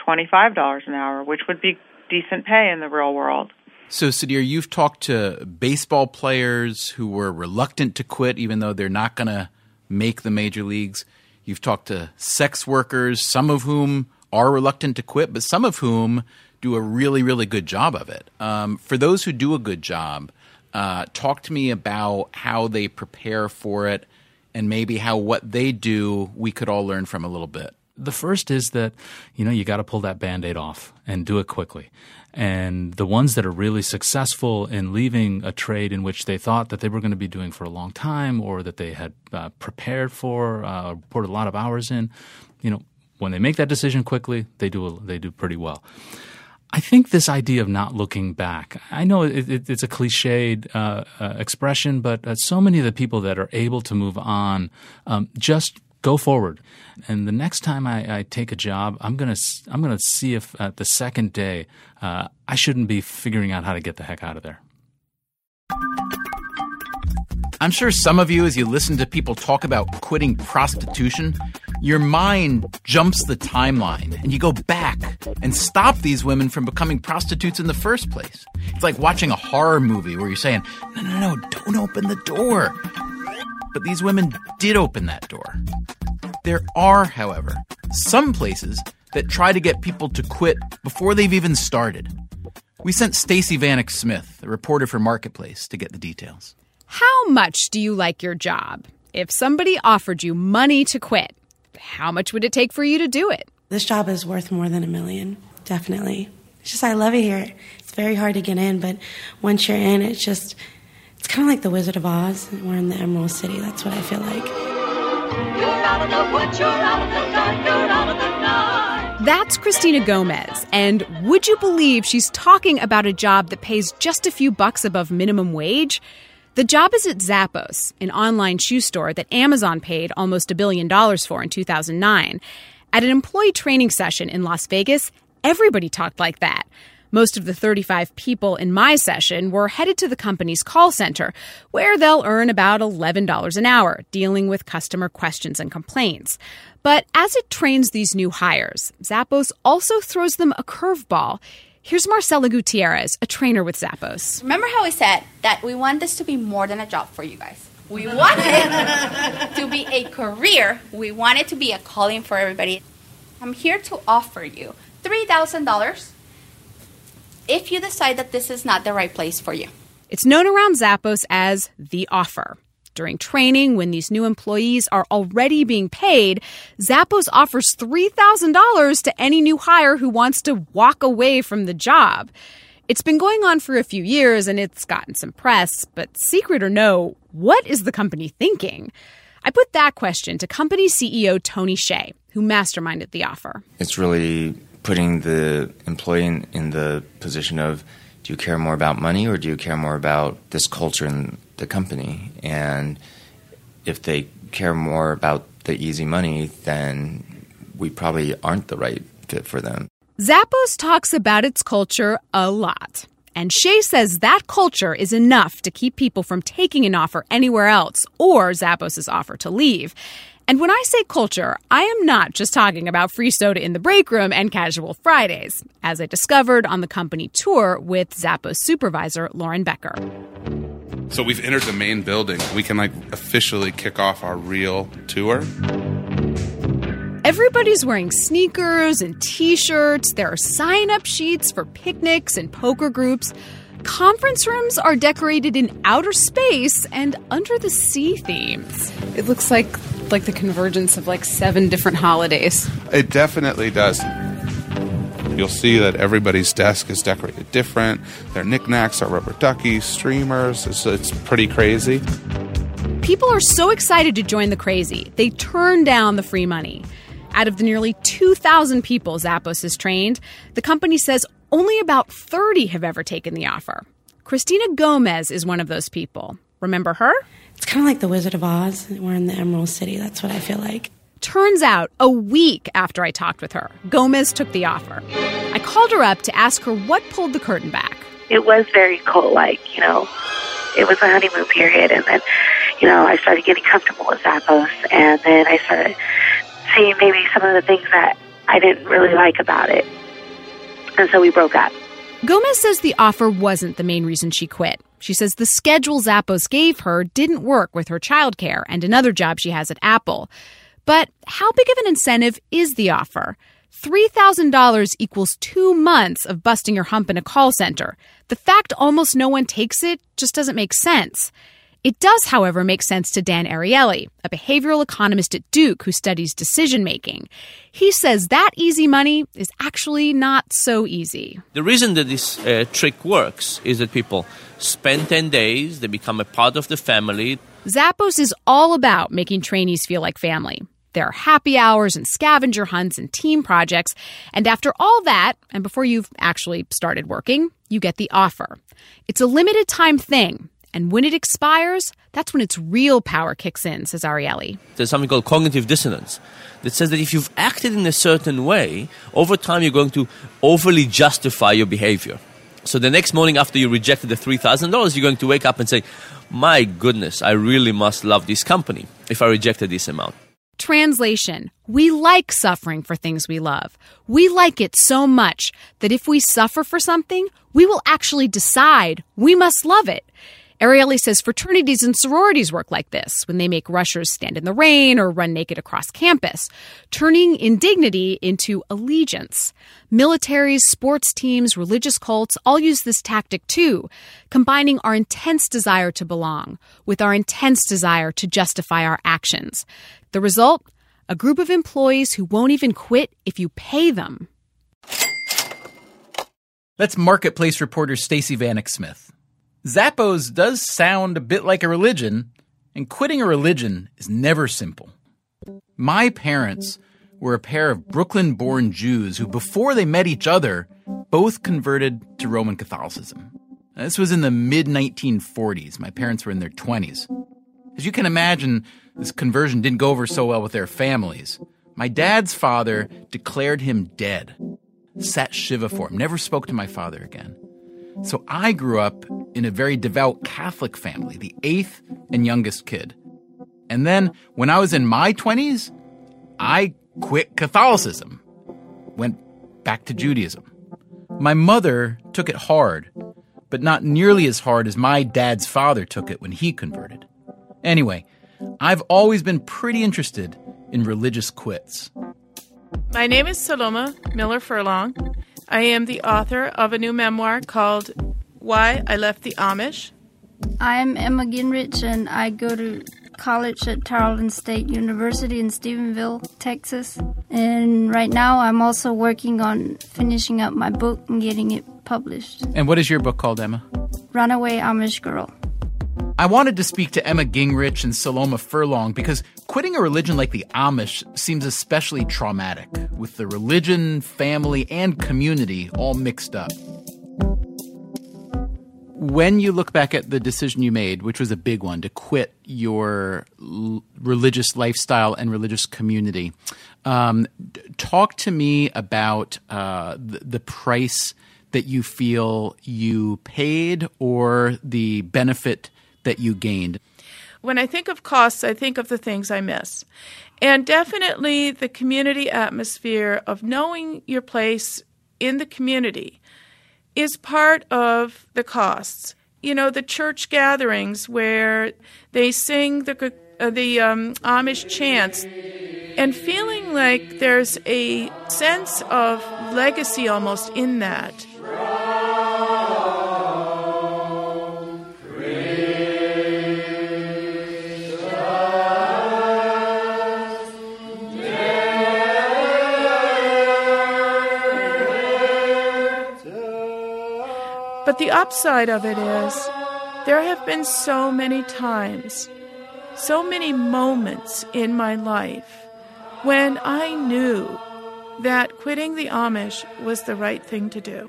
S5: $25 an hour, which would be decent pay in the real world.
S3: So, Sudhir, you've talked to baseball players who were reluctant to quit even though they're not going to make the major leagues. You've talked to sex workers, some of whom are reluctant to quit, but some of whom do a really, really good job of it. For those who do a good job, talk to me about how they prepare for it and maybe how what they do we could all learn from a little bit.
S10: The first is that, you got to pull that Band-Aid off and do it quickly. And the ones that are really successful in leaving a trade in which they thought that they were going to be doing for a long time or that they had prepared for, poured a lot of hours in, when they make that decision quickly, they do pretty well. I think this idea of not looking back, I know it's a cliched expression, but so many of the people that are able to move on just go forward. And the next time I take a job, I'm gonna see if at the second day I shouldn't be figuring out how to get the heck out of there.
S3: I'm sure some of you, as you listen to people talk about quitting prostitution, your mind jumps the timeline and you go back and stop these women from becoming prostitutes in the first place. It's like watching a horror movie where you're saying, no, don't open the door. But these women did open that door. There are, however, some places that try to get people to quit before they've even started. We sent Stacey Vanek Smith, a reporter for Marketplace, to get the details.
S23: How much do you like your job? If somebody offered you money to quit, how much would it take for you to do it?
S24: This job is worth more than $1 million, definitely. It's just I love it here. It's very hard to get in, but once you're in, it's kind of like the Wizard of Oz. We're in the Emerald City. That's what I feel like.
S18: You're out of the woods, you're out of the dark, you're out of the night.
S23: That's Christina Gomez, and would you believe she's talking about a job that pays just a few bucks above minimum wage? The job is at Zappos, an online shoe store that Amazon paid almost $1 billion for in 2009. At an employee training session in Las Vegas, everybody talked like that. Most of the 35 people in my session were headed to the company's call center, where they'll earn about $11 an hour, dealing with customer questions and complaints. But as it trains these new hires, Zappos also throws them a curveball. Here's Marcela Gutierrez, a trainer with Zappos.
S25: Remember how we said that we want this to be more than a job for you guys? We want it to be a career. We want it to be a calling for everybody. I'm here to offer you $3,000 if you decide that this is not the right place for you.
S23: It's known around Zappos as the offer. During training, when these new employees are already being paid, Zappos offers $3,000 to any new hire who wants to walk away from the job. It's been going on for a few years and it's gotten some press, but secret or no, what is the company thinking? I put that question to company CEO Tony Hsieh, who masterminded the offer.
S26: It's really putting the employee in the position of,
S8: do you care more about money or do you care more about this culture in the company? And if they care more about the easy money, then we probably aren't the right fit for them.
S23: Zappos talks about its culture a lot. And Shay says that culture is enough to keep people from taking an offer anywhere else or Zappos' offer to leave. And when I say culture, I am not just talking about free soda in the break room and casual Fridays, as I discovered on the company tour with Zappos supervisor Lauren Becker.
S9: So we've entered the main building. We can officially kick off our real tour.
S23: Everybody's wearing sneakers and T-shirts. There are sign-up sheets for picnics and poker groups. Conference rooms are decorated in outer space and under-the-sea themes. It looks like the convergence of 7 different holidays.
S9: It definitely does. You'll see that everybody's desk is decorated different. Their knickknacks are rubber duckies, streamers. It's pretty crazy.
S23: People are so excited to join the crazy, they turn down the free money. Out of the nearly 2,000 people Zappos has trained, the company says only about 30 have ever taken the offer. Christina Gomez is one of those people. Remember her?
S24: It's kind of like the Wizard of Oz. We're in the Emerald City. That's what I feel like.
S23: Turns out, a week after I talked with her, Gomez took the offer. I called her up to ask her what pulled the curtain back.
S11: It was very cult-like, It was a honeymoon period, and then, I started getting comfortable with Zappos, and then I started seeing maybe some of the things that I didn't really like about it. And so we broke up.
S23: Gomez says the offer wasn't the main reason she quit. She says the schedule Zappos gave her didn't work with her childcare and another job she has at Apple. But how big of an incentive is the offer? $3,000 equals 2 months of busting your hump in a call center. The fact almost no one takes it just doesn't make sense. It does, however, make sense to Dan Ariely, a behavioral economist at Duke who studies decision-making. He says that easy money is actually not so easy.
S12: The reason that this trick works is that people spend 10 days, they become a part of the family.
S23: Zappos is all about making trainees feel like family. There are happy hours and scavenger hunts and team projects. And after all that, and before you've actually started working, you get the offer. It's a limited time thing. And when it expires, that's when its real power kicks in, says Ariely.
S12: There's something called cognitive dissonance that says that if you've acted in a certain way, over time you're going to overly justify your behavior. So the next morning after you rejected the $3,000, you're going to wake up and say, my goodness, I really must love this company if I rejected this amount.
S23: Translation: we like suffering for things we love. We like it so much that if we suffer for something, we will actually decide we must love it. Ariely says fraternities and sororities work like this when they make rushers stand in the rain or run naked across campus, turning indignity into allegiance. Militaries, sports teams, religious cults all use this tactic too, combining our intense desire to belong with our intense desire to justify our actions. The result? A group of employees who won't even quit if you pay them.
S3: That's Marketplace reporter Stacey Vanek Smith. Zappos does sound a bit like a religion, and quitting a religion is never simple. My parents were a pair of Brooklyn-born Jews who, before they met each other, both converted to Roman Catholicism. Now, this was in the mid-1940s. My parents were in their 20s. As you can imagine, this conversion didn't go over so well with their families. My dad's father declared him dead, sat Shiva for him, never spoke to my father again. So I grew up in a very devout Catholic family, the 8th and youngest kid. And then when I was in my 20s, I quit Catholicism, went back to Judaism. My mother took it hard, but not nearly as hard as my dad's father took it when he converted. Anyway, I've always been pretty interested in religious quits.
S13: My name is Saloma Miller Furlong. I am the author of a new memoir called Why I Left the Amish.
S26: I'm Emma Gingrich, and I go to college at Tarleton State University in Stephenville, Texas. And right now I'm also working on finishing up my book and getting it published.
S3: And what is your book called, Emma?
S26: Runaway Amish Girl.
S3: I wanted to speak to Emma Gingrich and Saloma Furlong because quitting a religion like the Amish seems especially traumatic, with the religion, family, and community all mixed up. When you look back at the decision you made, which was a big one, to quit your religious lifestyle and religious community, talk to me about the price that you feel you paid or the benefit that you gained.
S13: When I think of costs, I think of the things I miss. And definitely the community atmosphere of knowing your place in the community is part of the costs. You know, the church gatherings where they sing the Amish chants and feeling like there's a sense of legacy almost in that. But the upside of it is there have been so many times, so many moments in my life when I knew that quitting the Amish was the right thing to do.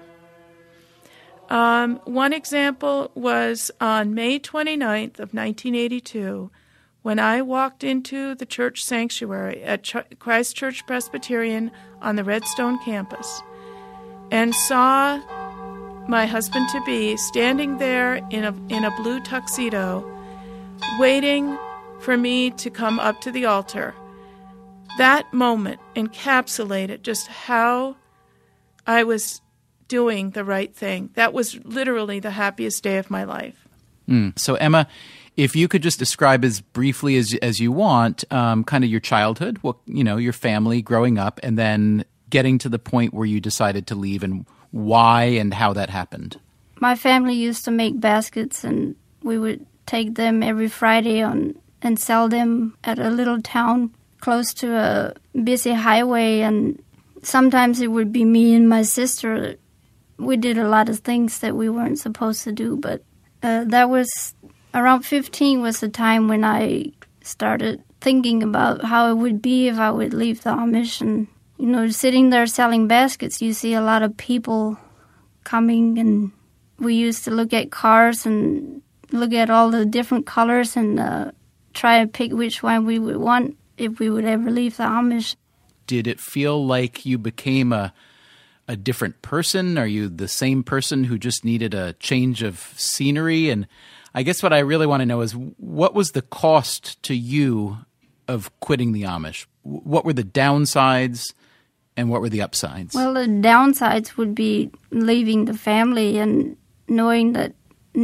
S13: One example was on May 29th of 1982 when I walked into the church sanctuary at Christ Church Presbyterian on the Redstone campus and saw my husband-to-be standing there in a blue tuxedo, waiting for me to come up to the altar. That moment encapsulated just how I was doing the right thing. That was literally the happiest day of my life.
S3: So, Emma, if you could just describe as briefly as you want, kind of your childhood, your family growing up, and then getting to the point where you decided to leave and why and how that happened.
S26: My family used to make baskets, and we would take them every Friday and sell them at a little town close to a busy highway. And sometimes it would be me and my sister. We did a lot of things that we weren't supposed to do, but that was around 15 was the time when I started thinking about how it would be if I would leave the Amish. And sitting there selling baskets, you see a lot of people coming, and we used to look at cars and look at all the different colors and try to pick which one we would want if we would ever leave the Amish.
S3: Did it feel like you became a different person? Are you the same person who just needed a change of scenery? And I guess what I really want to know is, what was the cost to you of quitting the Amish? What were the downsides? And what were the upsides?
S26: Well, the downsides would be leaving the family and knowing that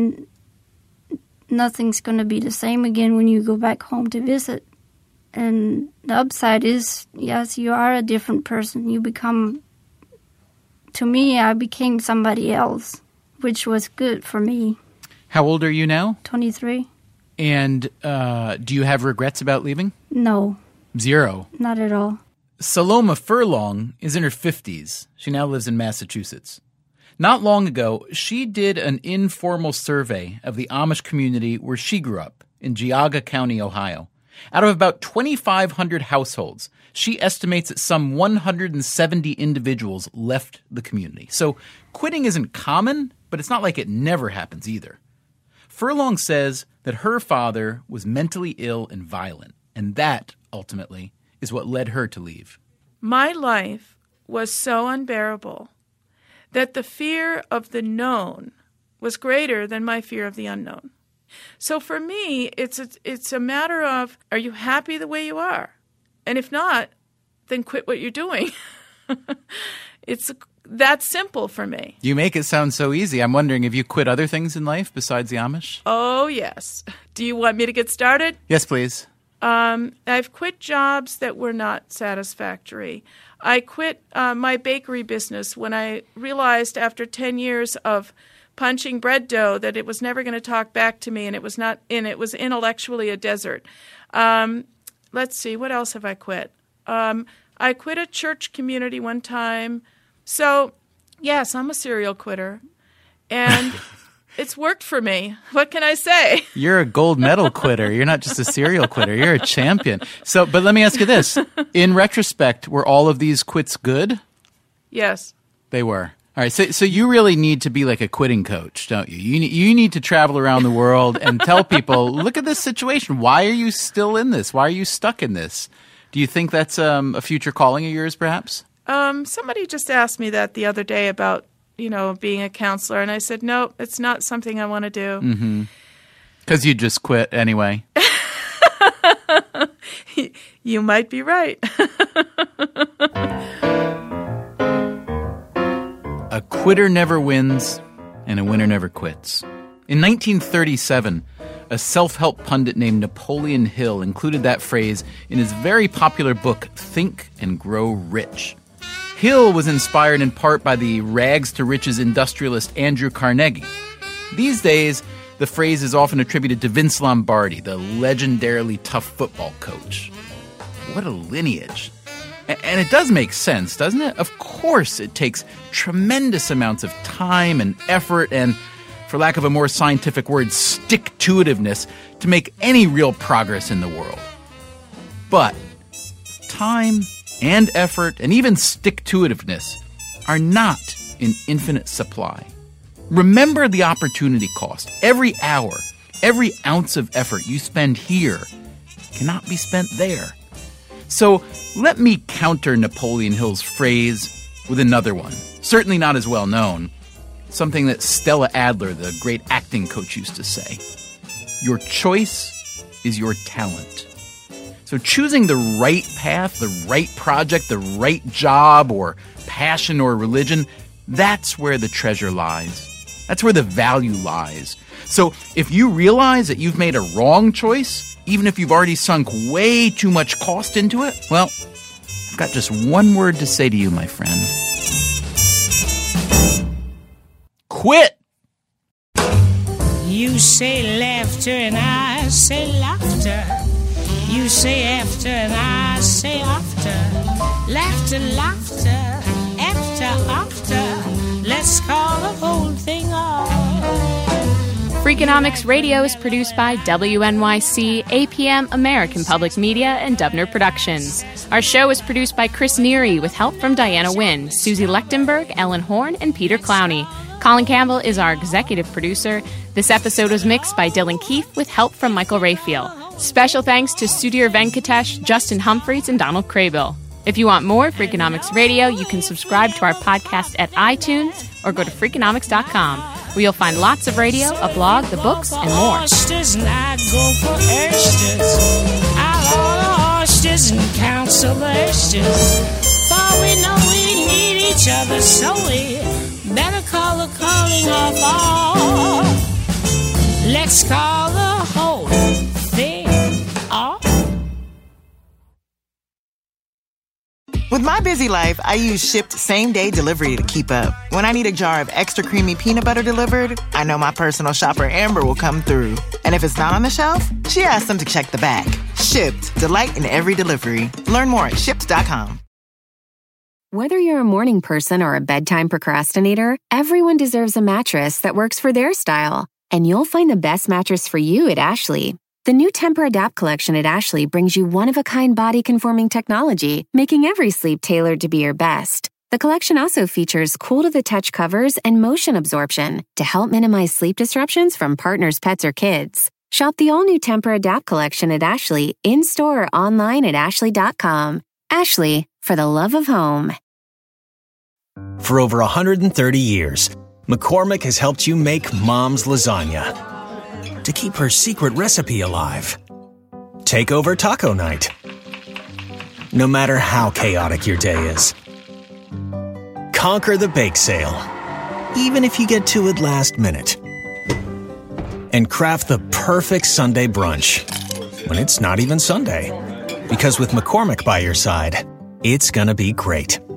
S26: nothing's going to be the same again when you go back home to visit. And the upside is, yes, you are a different person. You become, to me, I became somebody else, which was good for me.
S3: How old are you now?
S26: 23.
S3: And do you have regrets about leaving?
S26: No.
S3: Zero?
S26: Not at all.
S3: Saloma Furlong is in her 50s. She now lives in Massachusetts. Not long ago, she did an informal survey of the Amish community where she grew up, in Geauga County, Ohio. Out of about 2,500 households, she estimates that some 170 individuals left the community. So quitting isn't common, but it's not like it never happens either. Furlong says that her father was mentally ill and violent, and that, ultimately, is what led her to leave.
S13: My life was so unbearable that the fear of the known was greater than my fear of the unknown. So for me, it's a matter of, are you happy the way you are? And if not, then quit what you're doing. It's that simple for me.
S3: You make it sound so easy. I'm wondering, have you quit other things in life besides the Amish?
S13: Oh, yes. Do you want me to get started?
S3: Yes, please.
S13: I've quit jobs that were not satisfactory. I quit my bakery business when I realized after 10 years of punching bread dough that it was never going to talk back to me, and it was intellectually a desert. Let's see, what else have I quit? I quit a church community one time. So, yes, I'm a serial quitter, and it's worked for me. What can I say?
S3: You're a gold medal quitter. You're not just a serial quitter. You're a champion. So, but let me ask you this. In retrospect, were all of these quits good?
S13: Yes.
S3: They were. All right, so you really need to be like a quitting coach, don't you? You need to travel around the world and tell people, look at this situation. Why are you still in this? Why are you stuck in this? Do you think that's a future calling of yours, perhaps?
S13: Somebody just asked me that the other day about, being a counselor, and I said, no, it's not something I want to do.
S3: Mm-hmm. Because you just quit anyway.
S13: You might be right.
S3: A quitter never wins, and a winner never quits. In 1937, a self-help pundit named Napoleon Hill included that phrase in his very popular book, Think and Grow Rich. Hill was inspired in part by the rags-to-riches industrialist Andrew Carnegie. These days, the phrase is often attributed to Vince Lombardi, the legendarily tough football coach. What a lineage. And it does make sense, doesn't it? Of course, it takes tremendous amounts of time and effort and, for lack of a more scientific word, stick-to-itiveness to make any real progress in the world. But time and effort and even stick-to-itiveness are not in infinite supply. Remember the opportunity cost. Every hour, every ounce of effort you spend here cannot be spent there. So let me counter Napoleon Hill's phrase with another one, certainly not as well known, something that Stella Adler, the great acting coach, used to say. Your choice is your talent. So choosing the right path, the right project, the right job or passion or religion, that's where the treasure lies. That's where the value lies. So if you realize that you've made a wrong choice, even if you've already sunk way too much cost into it, well, I've got just one word to say to you, my friend. Quit!
S14: You say laughter and I say laughter. You say after and I say after. Laughter, laughter, after. Let's call the whole thing off.
S6: Freakonomics Radio is produced by WNYC, APM, American Public Media, and Dubner Productions. Our show is produced by Chris Neary with help from Diana Wynn, Susie Lechtenberg, Ellen Horn, and Peter Clowney. Colin Campbell is our executive producer. This episode was mixed by Dylan Keefe with help from Michael Rayfield. Special thanks to Sudhir Venkatesh, Justin Humphreys, and Donald Craybill. If you want more Freakonomics Radio, you can subscribe to our podcast at iTunes or go to Freakonomics.com, where you'll find lots of radio, a blog, the books, and more.
S14: I go for oysters. I'll order oysters and counsel the oysters. For we know we need each other, so we better call the calling off. Let's call the whole thing off.
S15: With my busy life, I use Shipt same-day delivery to keep up. When I need a jar of extra creamy peanut butter delivered, I know my personal shopper Amber will come through. And if it's not on the shelf, she asks them to check the back. Shipt. Delight in every delivery. Learn more at Shipt.com.
S16: Whether you're a morning person or a bedtime procrastinator, everyone deserves a mattress that works for their style. And you'll find the best mattress for you at Ashley. The new Tempur-Adapt collection at Ashley brings you one-of-a-kind body-conforming technology, making every sleep tailored to be your best. The collection also features cool-to-the-touch covers and motion absorption to help minimize sleep disruptions from partners, pets, or kids. Shop the all-new Tempur-Adapt collection at Ashley, in-store or online at ashley.com. Ashley, for the love of home.
S17: For over 130 years, McCormick has helped you make Mom's lasagna to keep her secret recipe alive. Take over taco night, no matter how chaotic your day is. Conquer the bake sale, even if you get to it last minute. And craft the perfect Sunday brunch when it's not even Sunday. Because with McCormick by your side, it's gonna be great.